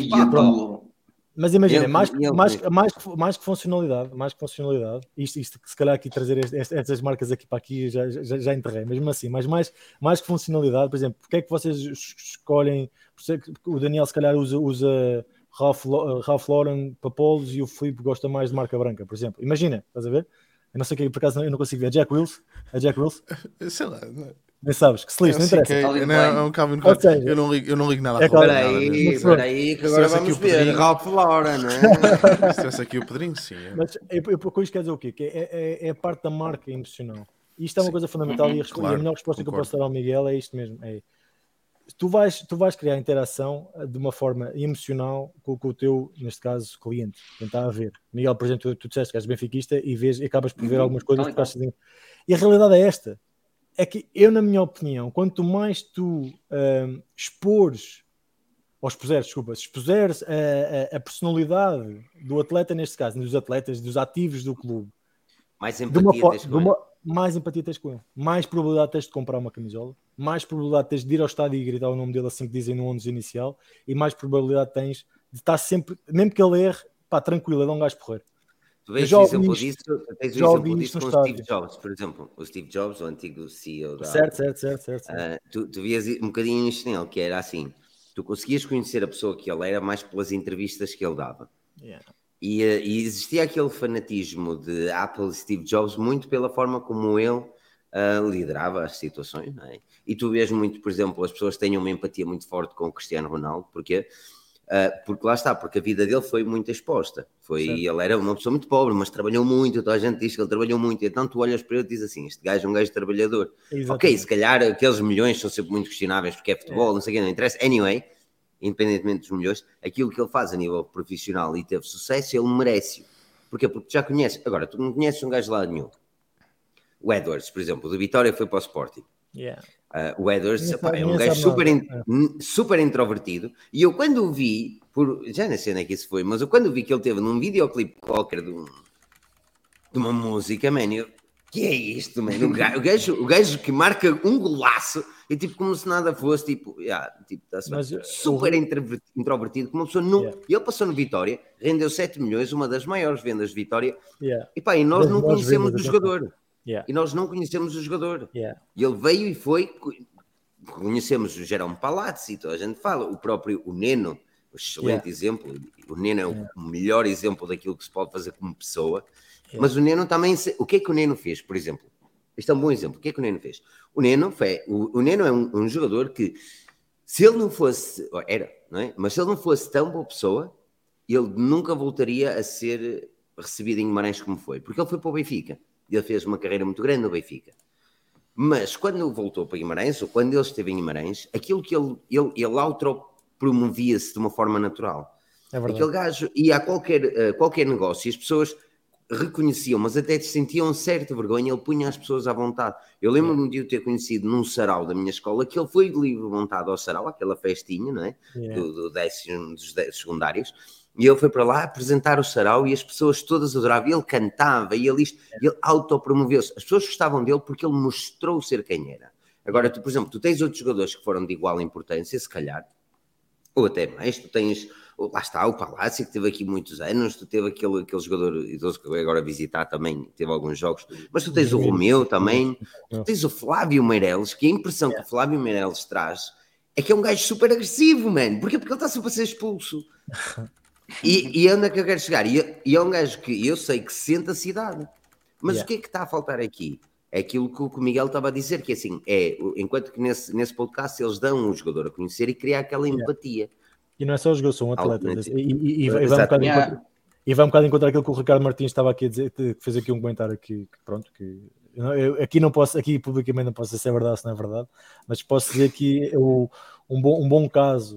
Mas imagina, mais que funcionalidade, isto que se calhar aqui trazer estas marcas aqui para aqui já enterrei, mesmo assim, mas mais que funcionalidade, por exemplo, porque é que vocês escolhem, o Daniel se calhar usa Ralph Lauren para polos e o Filipe gosta mais de marca branca, por exemplo. Imagina, estás a ver? Eu não sei o que, por acaso eu não consigo ver. Jack Wills? Sei lá. Nem sabes, que se lixe, não interessa. É um Calvin Klein. Eu não ligo nada a Espera aí, que agora vamos ver. Ralph Lauren, não é? Se estivesse aqui o Pedrinho, sim. Mas com isto quer dizer o quê? Que é a parte da marca emocional. Isto é uma coisa fundamental e a melhor resposta que eu posso dar ao Miguel é isto mesmo. Tu vais criar interação de uma forma emocional com o teu, neste caso, cliente. Quem está a ver. Miguel, por exemplo, tu disseste que és benfiquista e acabas por ver algumas coisas que estás fazendo. E a realidade é esta. É que eu, na minha opinião, quanto mais tu expuseres a personalidade do atleta, neste caso, dos atletas, dos ativos do clube, mais empatia tens com ele, mais probabilidade tens de comprar uma camisola, mais probabilidade tens de ir ao estádio e gritar o nome dele assim que dizem no 11 inicial, e mais probabilidade tens de estar sempre, mesmo que ele erre, tranquilo, é de um gajo porrer. Tu vês o exemplo disso com o Steve Jobs, por exemplo. O Steve Jobs, o antigo CEO da Apple. Certo. Tu vias um bocadinho isto nele, que era assim. Tu conseguias conhecer a pessoa que ele era mais pelas entrevistas que ele dava. E existia aquele fanatismo de Apple e Steve Jobs muito pela forma como ele liderava as situações, não é? E tu vês muito, por exemplo, as pessoas têm uma empatia muito forte com o Cristiano Ronaldo, porque lá está, porque a vida dele foi muito exposta. Ele era uma pessoa muito pobre, mas trabalhou muito, toda a gente diz que ele trabalhou muito, então tu olhas para ele e dizes assim, este gajo é um gajo trabalhador. Exatamente. Ok, se calhar aqueles milhões são sempre muito questionáveis porque é futebol, não sei o que, não interessa. Anyway, independentemente dos milhões, aquilo que ele faz a nível profissional e teve sucesso, ele merece. Porquê? Porque tu já conheces. Agora, tu não conheces um gajo de lado nenhum. O Edwards, por exemplo, do Vitória foi para o Sporting. O Edwards é um gajo super introvertido. E eu quando o vi, já nem sei onde é que isso foi, mas eu quando vi que ele teve num videoclipe qualquer de uma música, man, que é isto, man? O gajo que marca um golaço e tipo como se nada fosse, tipo super introvertido, como uma pessoa não. E ele passou no Vitória, rendeu 7 milhões, uma das maiores vendas de Vitória. E nós não conhecemos o jogador. E nós não conhecemos o jogador. E ele veio e foi. Conhecemos o Jerome Palazzi, toda a gente fala. O próprio Neno, um excelente exemplo. O Neno é o melhor exemplo daquilo que se pode fazer como pessoa. Mas o Neno também. O que é que o Neno fez, por exemplo? Este é um bom exemplo. O que é que o Neno fez? O Neno é um jogador que, se ele não fosse. Não é? Mas se ele não fosse tão boa pessoa, ele nunca voltaria a ser recebido em Guimarães como foi. Porque ele foi para o Benfica. Ele fez uma carreira muito grande no Benfica. Mas quando voltou para Guimarães, ou quando ele esteve em Guimarães, aquilo que ele autopromovia-se de uma forma natural. Aquele gajo ia a qualquer negócio e as pessoas reconheciam, mas até sentiam certa vergonha, ele punha as pessoas à vontade. Eu lembro-me de eu ter conhecido num sarau da minha escola, que ele foi de livre vontade ao sarau, aquela festinha, não é? Dos secundários. E ele foi para lá apresentar o sarau e as pessoas todas adoravam. Ele cantava e ele autopromoveu-se. As pessoas gostavam dele porque ele mostrou ser quem era. Agora, por exemplo, tu tens outros jogadores que foram de igual importância, se calhar, ou até mais. Tu tens, lá está, o Palácio, que teve aqui muitos anos. Tu teve aquele jogador idoso que agora visitar também, teve alguns jogos. Mas tu tens o Romeu também. Tu tens o Flávio Meireles, que a impressão que o Flávio Meireles traz é que é um gajo super agressivo, mano. Porquê? Porque ele está sempre a ser expulso. E onde é que eu quero chegar? E é um gajo que eu sei que sente a cidade. Mas o que é que está a faltar aqui? É aquilo que o Miguel estava a dizer, que assim, enquanto que nesse podcast eles dão o jogador a conhecer e criar aquela empatia. E não é só os jogadores, são atletas. E vai um bocado encontrar aquilo que o Ricardo Martins estava aqui a dizer, que fez aqui um comentário que eu aqui publicamente não posso dizer se é verdade ou se não é verdade, mas posso dizer que um bom caso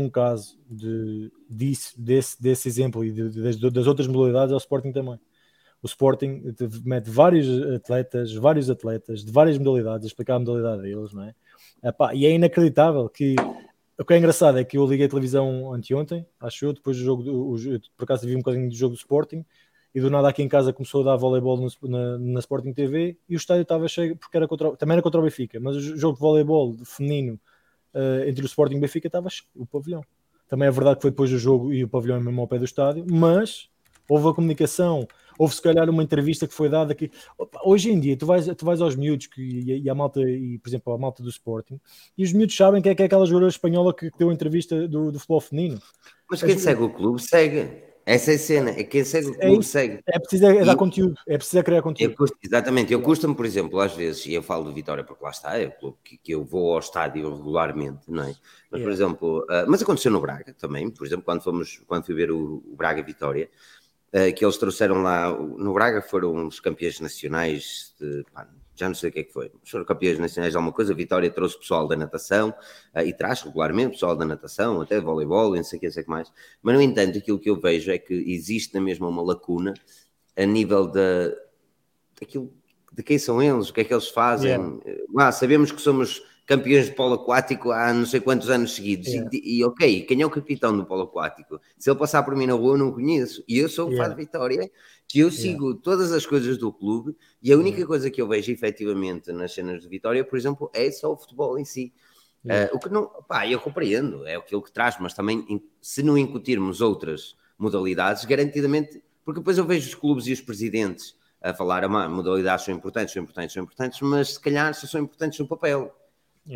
desse exemplo e das outras modalidades é o Sporting também. O Sporting mete vários atletas de várias modalidades, a explicar a modalidade deles, não é? E é inacreditável que o que é engraçado é que eu liguei a televisão anteontem, acho eu, depois do jogo, por acaso vi um bocadinho do jogo do Sporting, e do nada aqui em casa começou a dar voleibol na Sporting TV e o estádio estava cheio, porque também era contra o Benfica, mas o jogo de voleibol feminino entre o Sporting e o Benfica estava cheio, o pavilhão. Também é verdade que foi depois do jogo e o pavilhão é mesmo ao pé do estádio, mas houve a comunicação, houve se calhar uma entrevista que foi dada que hoje em dia tu vais aos miúdos e a malta, e por exemplo a malta do Sporting, e os miúdos sabem que é aquela jogadora espanhola que deu a entrevista do futebol feminino. Mas quem segue o clube segue. Essa é a cena, é quem segue o clube segue. É preciso dar conteúdo, é preciso criar conteúdo. Exatamente, custa-me, por exemplo, às vezes, e eu falo do Vitória porque lá está, é o clube que eu vou ao estádio regularmente, não é? Mas, por exemplo, mas aconteceu no Braga também, por exemplo, quando fui ver o Braga Vitória, que eles trouxeram lá, no Braga foram os campeões nacionais já não sei o que é que foi, foram campeões nacionais de alguma coisa. A Vitória trouxe pessoal da natação e traz regularmente pessoal da natação, até de voleibol, não sei o que mais. Mas, no entanto, aquilo que eu vejo é que existe na mesma uma lacuna a nível daquilo, de quem são eles, o que é que eles fazem. Sabemos que somos campeões de polo aquático há não sei quantos anos seguidos. E ok, quem é o capitão do polo aquático? Se ele passar por mim na rua, eu não o conheço. E eu sou o fã de Vitória, que eu sigo todas as coisas do clube, e a única coisa que eu vejo efetivamente nas cenas de Vitória, por exemplo, é só o futebol em si. O que não, eu compreendo, é aquilo que traz, mas também se não incutirmos outras modalidades, garantidamente, porque depois eu vejo os clubes e os presidentes a falar, modalidades são importantes, mas se calhar só são importantes no papel.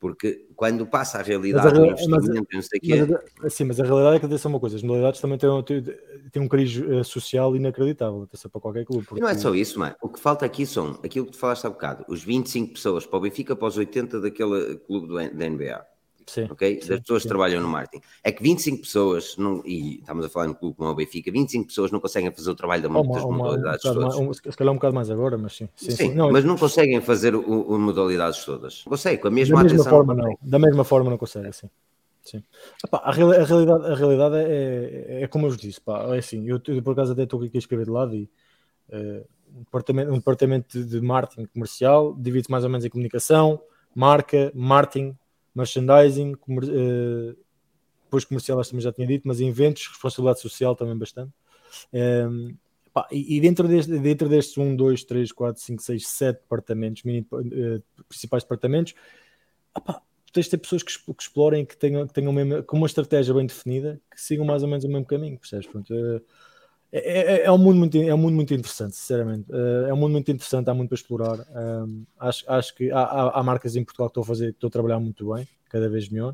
Porque quando passa a realidade do investimento, não sei o quê... Mas a realidade é que deve ser uma coisa. As modalidades também têm um cariz social inacreditável, até para qualquer clube. E não é só isso, mano. O que falta aqui são aquilo que tu falaste há bocado, os 25 pessoas para o Benfica, para os 80 daquele clube da NBA. Sim, Ok? sim, Das pessoas sim. que trabalham no marketing. É que 25 pessoas, e estamos a falar de um clube como o Benfica, 25 pessoas não conseguem fazer o trabalho das modalidades todas. Se calhar um bocado mais agora, mas sim. Sim, Não, mas não conseguem fazer o modalidades todas. Não consegue, com a mesma da mesma atenção. forma, não. Da mesma forma não consegue, assim. Sim. Epá, a realidade é como eu vos disse, pá, é assim, eu por acaso até estou aqui a escrever de lado e um departamento de marketing comercial divide-se mais ou menos em comunicação, marca, marketing, merchandising, depois comercial acho que também já tinha dito, mas em eventos, responsabilidade social também bastante. Pá, e dentro destes 1, 2, 3, 4, 5, 6, 7 departamentos, principais departamentos, pá, tens de ter pessoas que explorem, que tenham com uma estratégia bem definida, que sigam mais ou menos o mesmo caminho, percebes? Pronto, é um mundo muito interessante, sinceramente. É um mundo muito interessante, há muito para explorar. Acho que há marcas em Portugal que estão a trabalhar muito bem, cada vez melhor.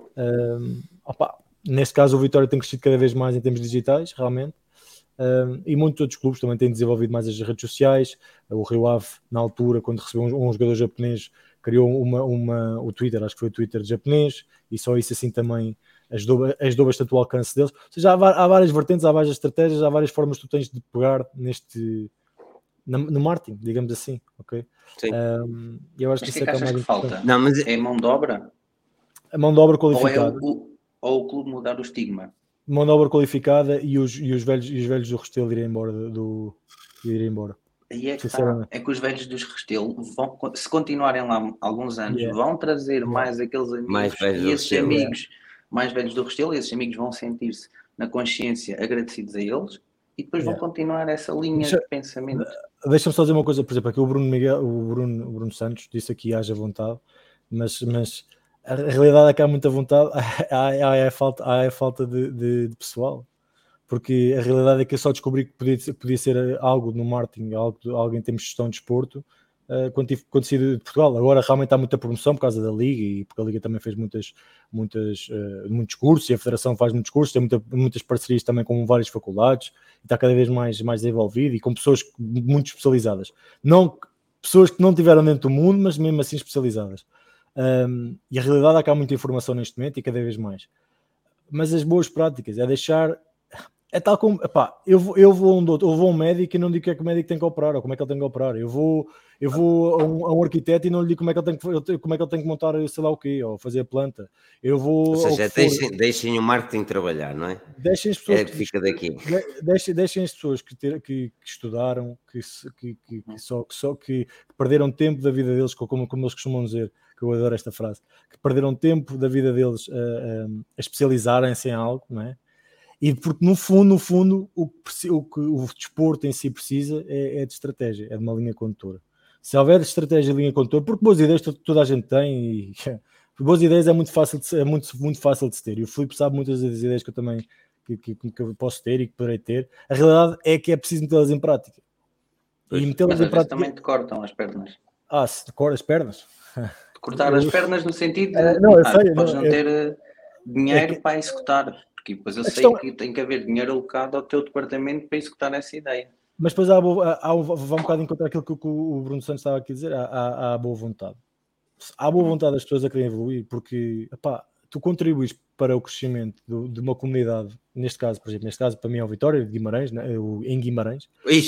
Neste caso, o Vitória tem crescido cada vez mais em termos digitais, realmente. E muitos outros clubes também têm desenvolvido mais as redes sociais. O Rio Ave, na altura, quando recebeu um jogador japonês, criou o Twitter, acho que foi o Twitter japonês, e só isso assim também ajudou bastante o alcance deles. Ou seja, há várias vertentes, há várias estratégias, há várias formas que tu tens de pegar no marketing, digamos assim, ok? Sim. Eu acho que isso é que achas que falta? Não, mas... É mão de obra? A mão de obra qualificada. Ou o clube mudar o estigma? Mão de obra qualificada e os velhos do Restelo irem embora. Aí é que é que os velhos dos Restelo vão, se continuarem lá alguns anos, vão trazer mais aqueles amigos e esses amigos mais velhos do Restelo, e esses amigos vão sentir-se na consciência agradecidos a eles e depois vão continuar essa linha de pensamento. Deixa-me só dizer uma coisa, por exemplo, aqui o Bruno Santos disse aqui haja vontade, mas a realidade é que há muita vontade, há falta de pessoal, porque a realidade é que eu só descobri que podia ser algo no marketing, algo em termos de gestão de desporto, quando saí de Portugal. Agora realmente há muita promoção por causa da Liga, e porque a Liga também fez muitos cursos, e a Federação faz muitos cursos, tem muitas parcerias também com várias faculdades, e está cada vez mais desenvolvido, e com pessoas muito especializadas. Não pessoas que não tiveram dentro do mundo, mas mesmo assim especializadas. E a realidade é que há muita informação neste momento, e cada vez mais. Mas as boas práticas é deixar... É tal como, eu vou a um médico e não digo o que é que o médico tem que operar ou como é que ele tem que operar. Eu vou a um arquiteto e não lhe digo como é que ele tem que montar sei lá o quê, ou fazer a planta. Ou seja, deixem o marketing trabalhar, não é? Deixem as pessoas que fica daqui. Deixem as pessoas que estudaram, que perderam tempo da vida deles, como eles costumam dizer, que eu adoro esta frase, que perderam tempo da vida deles a especializarem-se em algo, não é? E porque no fundo o que o desporto em si precisa é de estratégia, é de uma linha condutora. Se houver estratégia e linha condutora, porque boas ideias toda a gente tem, e boas ideias é muito fácil de se ter, e o Filipe sabe muitas das ideias que eu também que eu posso ter e que poderei ter. A realidade é que é preciso metê-las em prática. E metê-las em prática também te cortam as pernas. Se te cortam as pernas? Cortar as pernas no sentido de podes não ter dinheiro para executar. Porque depois eu sei que tem que haver dinheiro alocado ao teu departamento para executar essa ideia. Mas depois vai um bocado encontrar aquilo que o Bruno Santos estava aqui a dizer, há boa vontade. Há boa vontade das pessoas a querem evoluir, porque tu contribuis para o crescimento de uma comunidade, neste caso para mim é o Vitória de Guimarães, em Guimarães.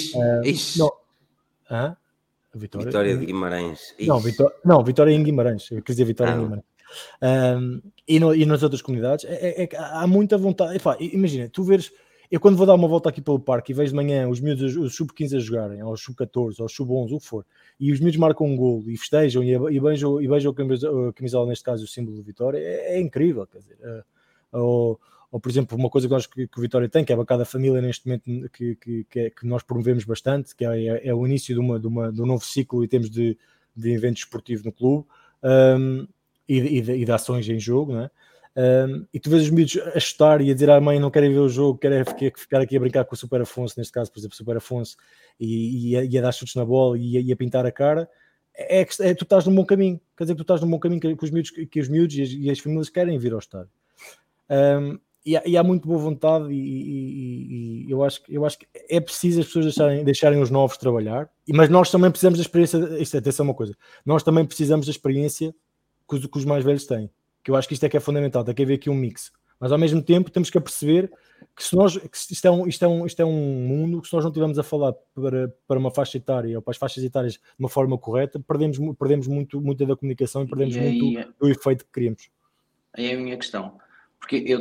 Vitória de Guimarães. Vitória em Guimarães. Eu quis dizer Vitória em Guimarães. E nas outras comunidades há muita vontade. Imagina, tu veres, eu quando vou dar uma volta aqui pelo parque e vejo de manhã os miúdos, os sub-15 a jogarem, ou os sub-14, ou os sub-11, o que for, e os miúdos marcam um golo e festejam e beijam a camisola, neste caso o símbolo de Vitória, é incrível, quer dizer. Ou por exemplo, uma coisa que o Vitória tem, que é a bancada família neste momento, que nós promovemos bastante, que é o início de um novo ciclo em termos de evento esportivo no clube, e de ações em jogo, não é? E tu vês os miúdos a chutar e a dizer à mãe não querem ver o jogo, querem ficar aqui a brincar com o Super Afonso, neste caso, por exemplo, Super Afonso, e a dar chutes na bola e a pintar a cara, tu estás num bom caminho. Quer dizer que tu estás num bom caminho que os miúdos e as famílias querem vir ao estádio. E há muito boa vontade e eu acho que é preciso as pessoas deixarem os novos trabalhar, mas nós também precisamos da experiência. Atenção uma coisa, nós também precisamos da experiência que os mais velhos têm, que eu acho que isto é que é fundamental, tem que haver aqui um mix, mas ao mesmo tempo temos que perceber que isto é um mundo que se nós não estivermos a falar para uma faixa etária ou para as faixas etárias de uma forma correta, perdemos muita da comunicação e perdemos muito do efeito que queríamos. Aí é a minha questão. Porque eu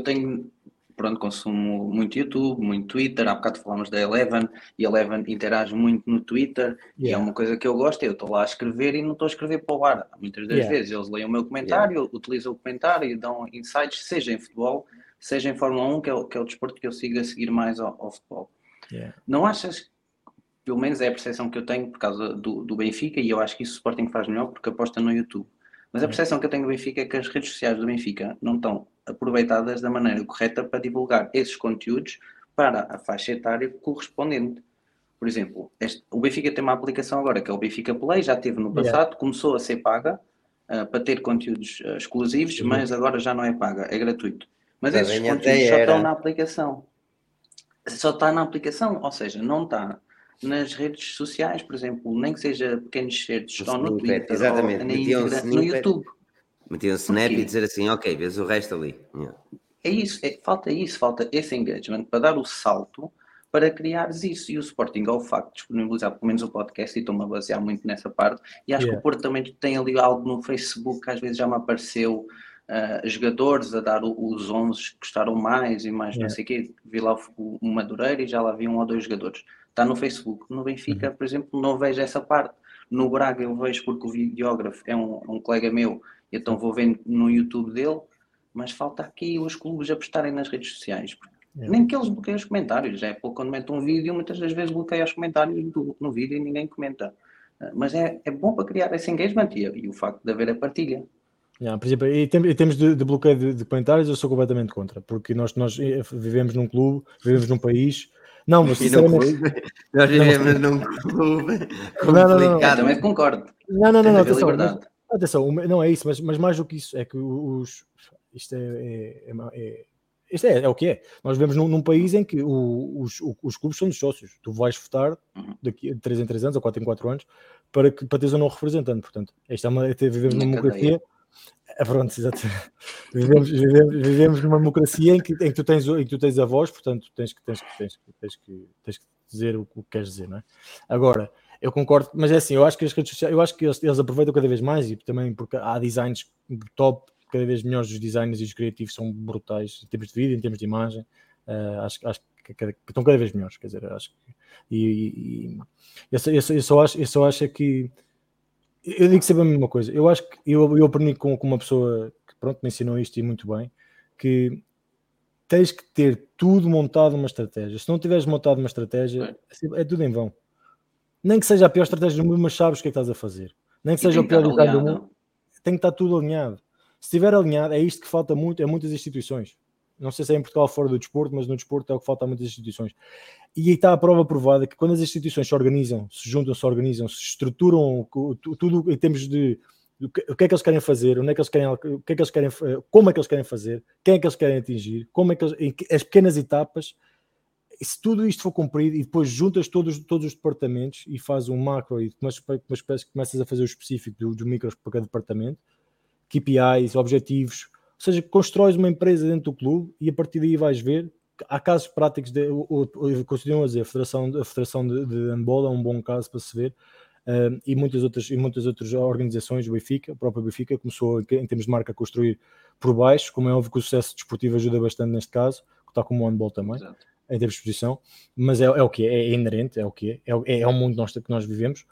consumo muito YouTube, muito Twitter, há bocado falámos da Eleven, e a Eleven interage muito no Twitter, e é uma coisa que eu gosto, eu estou lá a escrever e não estou a escrever para o ar. Muitas das vezes eles leem o meu comentário, utilizam o comentário e dão insights, seja em futebol, seja em Fórmula 1, que é o desporto que eu sigo a seguir mais ao futebol. Não achas, pelo menos é a percepção que eu tenho por causa do Benfica, e eu acho que isso o Sporting faz melhor porque aposta no YouTube. Mas a percepção que eu tenho do Benfica é que as redes sociais do Benfica não estão aproveitadas da maneira correta para divulgar esses conteúdos para a faixa etária correspondente. Por exemplo, o Benfica tem uma aplicação agora que é o Benfica Play, já teve no passado, começou a ser paga para ter conteúdos exclusivos, mas agora já não é paga, é gratuito. Mas esses conteúdos só estão na aplicação. Só está na aplicação, ou seja, não está nas redes sociais, por exemplo, nem que seja pequenos certos, ou no Twitter, exatamente. ou no YouTube. Metiam um snap e dizer assim, ok, vês o resto ali. É isso, falta esse engagement para dar o salto para criares isso. E o Sporting, ao facto de disponibilizar pelo menos o podcast, e estou-me a basear muito nessa parte, e acho que o Porto também tem ali algo no Facebook que às vezes já me apareceu, jogadores a dar os 11 que gostaram mais e mais não sei o quê. Vi lá o Madureira e já lá vi 1 ou 2 jogadores. Está no Facebook. No Benfica, por exemplo, não vejo essa parte. No Braga eu vejo porque o videógrafo é um colega meu, então vou vendo no YouTube dele, mas falta aqui os clubes apostarem nas redes sociais. Nem que eles bloqueiem os comentários. Quando metem um vídeo, muitas das vezes bloqueiam os comentários no vídeo e ninguém comenta. Mas é bom para criar esse engagement e o facto de haver a partilha. Por exemplo, em termos de bloqueio de comentários, eu sou completamente contra, porque nós vivemos num clube, vivemos num país. Não, mas sinceramente. Nós vivemos num clube complicado. Eu também concordo. Não, atenção, não é isso, mas mais do que isso, é que isto é o que é. Nós vivemos num país em que os clubes são dos sócios. Tu vais votar daqui de 3 em 3 anos ou 4 em 4 anos para teres um novo representante. Portanto, vivemos numa democracia. Pronto, exatamente. Vivemos numa democracia em que tu tens a voz, portanto tens que dizer o que queres dizer, não é? Agora, eu concordo, mas é assim, eu acho que as redes sociais, eu acho que eles aproveitam cada vez mais, e também porque há designs top, cada vez melhores, os designers e os criativos são brutais em termos de vídeo, em termos de imagem. Acho que estão cada vez melhores, quer dizer, acho que eu só acho que eu digo sempre a mesma coisa. Eu acho que eu aprendi com uma pessoa que me ensinou isto e muito bem, que tens que ter tudo montado uma estratégia. Se não tiveres montado uma estratégia, é tudo em vão. Nem que seja a pior estratégia do mundo, mas sabes o que é que estás a fazer. Nem que seja o pior design do mundo, tem que estar tudo alinhado. Se estiver alinhado, é isto que falta muito a muitas instituições. Não sei se é em Portugal fora do desporto, mas no desporto é o que falta a muitas instituições. E aí está a prova provada que quando as instituições se organizam, se juntam, se estruturam tudo em termos de o que é que eles querem fazer, onde é que eles querem, o que é que eles querem, como é que eles querem fazer, quem é que eles querem atingir, as pequenas etapas, e se tudo isto for cumprido e depois juntas todos os departamentos e fazes um macro e começas a fazer o específico dos micros para cada departamento, KPIs, objetivos, ou seja, constróis uma empresa dentro do clube e a partir daí vais ver. Há casos práticos, continuam a dizer, a Federação de Handball é um bom caso para se ver, e muitas outras organizações, o Benfica, o próprio Benfica começou em termos de marca a construir por baixo, como é óbvio que o sucesso desportivo ajuda bastante neste caso, que está como o handball também. Exato. Em termos de exposição, mas é o que é inerente, é o que é o mundo que nós vivemos,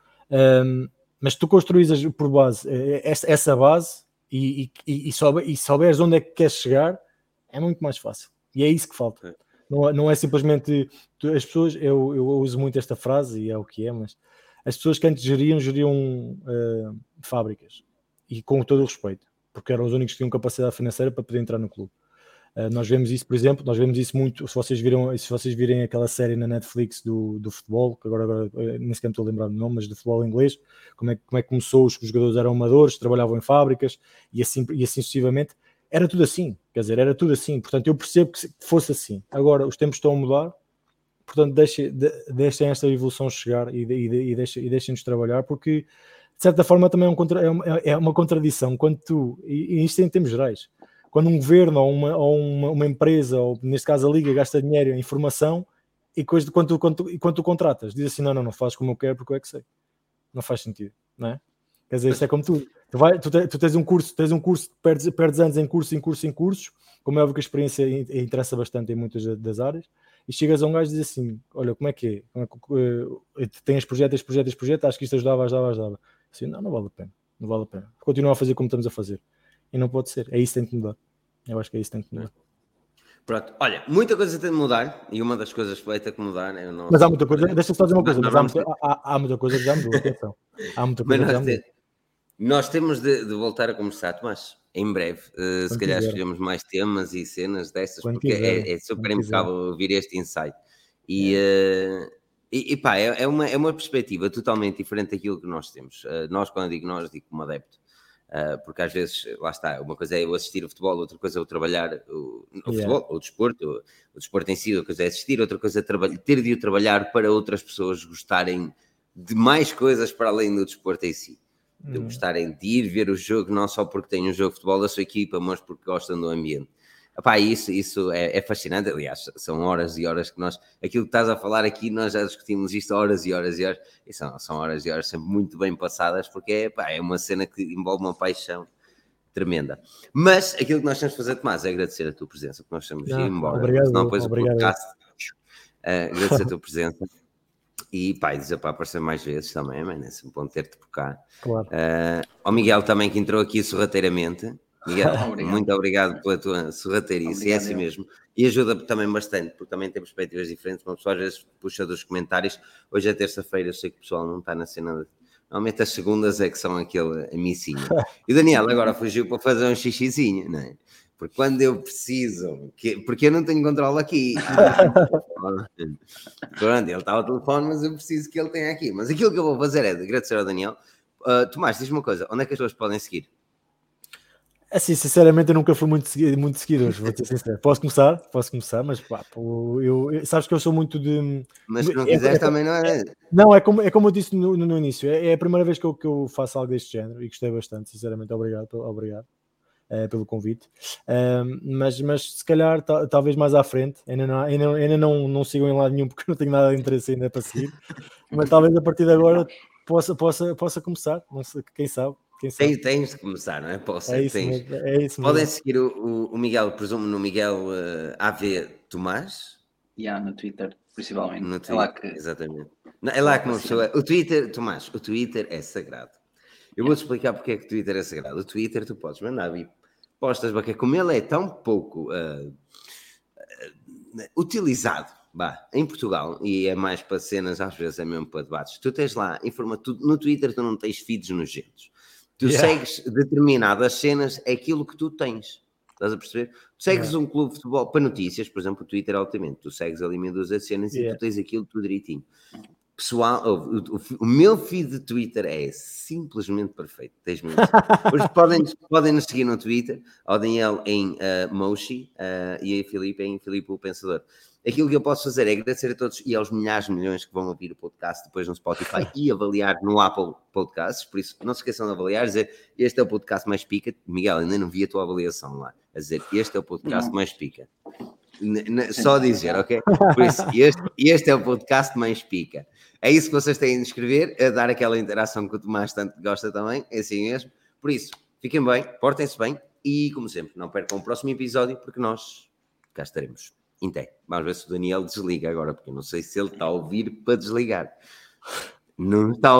mas tu construís por base essa base e souberes onde é que queres chegar, é muito mais fácil. E é isso que falta. Não é simplesmente as pessoas, eu uso muito esta frase e é o que é, mas as pessoas que antes geriam fábricas, e com todo o respeito, porque eram os únicos que tinham capacidade financeira para poder entrar no clube. Nós vemos isso, por exemplo, muito, se vocês virem aquela série na Netflix do futebol, que agora nem sequer me estou a lembrar do nome, mas do futebol inglês, como é que começou, os jogadores eram amadores, trabalhavam em fábricas, e assim sucessivamente, era tudo assim, portanto eu percebo que fosse assim. Agora, os tempos estão a mudar, portanto deixem esta evolução chegar e deixem-nos trabalhar, porque de certa forma também é uma contradição, quando e isto em termos gerais, quando um governo ou uma empresa, ou neste caso a Liga, gasta dinheiro em formação, e quando tu contratas, diz assim, não fazes como eu quero porque eu é que sei. Não faz sentido, não é? Quer dizer, isto é como tu tens um curso, perdes anos em cursos, como é óbvio que a experiência interessa bastante em muitas das áreas, e chegas a um gajo e diz assim, olha, como é que é? Tens projetos, acho que isto ajudava. Assim, não vale a pena. Continua a fazer como estamos a fazer. E não pode ser. É isso que tem que mudar. Eu acho que é isso que tem que mudar. Pronto, olha, muita coisa tem de mudar, e uma das coisas que vai ter que mudar é o nosso... Mas há muita coisa, deixa-me só dizer uma coisa, há muita coisa que já mudou, atenção. Há muita coisa que já mudou. Nós temos de voltar a conversar, Tomás, em breve. Se calhar escolhemos mais temas e cenas dessas, porque é super impecável ouvir este insight. E pá, é uma perspectiva totalmente diferente daquilo que nós temos. Nós, quando digo como adepto, porque às vezes, lá está, uma coisa é eu assistir o futebol, outra coisa é eu trabalhar o futebol, o desporto em si, outra coisa é assistir, outra coisa é ter de o trabalhar para outras pessoas gostarem de mais coisas para além do desporto em si. De gostarem de ir ver o jogo, não só porque têm um jogo de futebol da sua equipa, mas porque gostam do ambiente. Epá, isso é fascinante. Aliás, são horas e horas que aquilo que estás a falar aqui, nós já discutimos isto horas e horas e horas, e são horas e horas sempre muito bem passadas, porque é uma cena que envolve uma paixão tremenda. Mas aquilo que nós temos de fazer, Tomás, é agradecer a tua presença, porque nós estamos de ir embora. Obrigado, senão depois o podcast, agradecer a tua presença. E pá, dizer para aparecer mais vezes também, mas é sempre bom ter-te por cá. Claro. Ao Miguel também, que entrou aqui sorrateiramente. Miguel, muito obrigado pela tua sorrateirice, é assim mesmo. E ajuda também bastante, porque também tem perspectivas diferentes. Uma pessoa às vezes puxa dos comentários. Hoje é terça-feira, eu sei que o pessoal não está na cena. Normalmente as segundas é que são a missinha. E o Daniel agora fugiu para fazer um xixizinho, não é? Porque quando eu preciso, porque eu não tenho controle aqui. Pronto, ele está ao telefone, mas eu preciso que ele tenha aqui. Mas aquilo que eu vou fazer é de agradecer ao Daniel. Tomás, diz-me uma coisa, onde é que as pessoas podem seguir? Assim, sinceramente, eu nunca fui muito seguidor, vou ser sincero. Posso começar, mas pá, sabes que eu sou muito de... Mas se não quiseres também não é... Não, é como eu disse no início, é a primeira vez que eu faço algo deste género e gostei bastante, sinceramente, obrigado pelo convite, mas se calhar talvez mais à frente, ainda não sigam em lado nenhum porque não tenho nada de interesse ainda para seguir, mas talvez a partir de agora possa começar, não sei, quem sabe. Tens de começar, não é? É isso Podem seguir o Miguel, presumo, no Miguel AV Tomás. No Twitter, principalmente. No Twitter, é lá que... exatamente. Não, é lá que uma pessoa... O Twitter, Tomás, o Twitter é sagrado. Eu vou-te explicar porque é que o Twitter é sagrado. O Twitter tu podes mandar vir postas, porque como ele é tão pouco utilizado, em Portugal, e é mais para cenas, às vezes é mesmo para debates. Tu tens lá, no Twitter tu não tens feeds nojentos. Tu segues determinadas cenas, é aquilo que tu tens. Estás a perceber? Tu segues um clube de futebol para notícias, por exemplo, o Twitter altamente. Tu segues ali meia dúzia de cenas e tu tens aquilo tudo direitinho. Pessoal, o meu feed de Twitter é simplesmente perfeito. Hoje podem nos seguir no Twitter, ao Daniel em Moshi e a Filipe em Filipe o Pensador. Aquilo que eu posso fazer é agradecer a todos e aos milhares de milhões que vão ouvir o podcast depois no Spotify e avaliar no Apple Podcasts. Por isso, não se esqueçam de avaliar, dizer este é o podcast mais pica. Miguel, ainda não vi a tua avaliação lá. A dizer este é o podcast mais pica. Só dizer, ok? Por isso, este é o podcast mais pica. É isso que vocês têm de escrever, a dar aquela interação que o Tomás tanto gosta também, é assim mesmo. Por isso, fiquem bem, portem-se bem e, como sempre, não percam o próximo episódio porque nós cá estaremos. Vamos ver se o Daniel desliga agora, porque eu não sei se ele está a ouvir para desligar. Não está a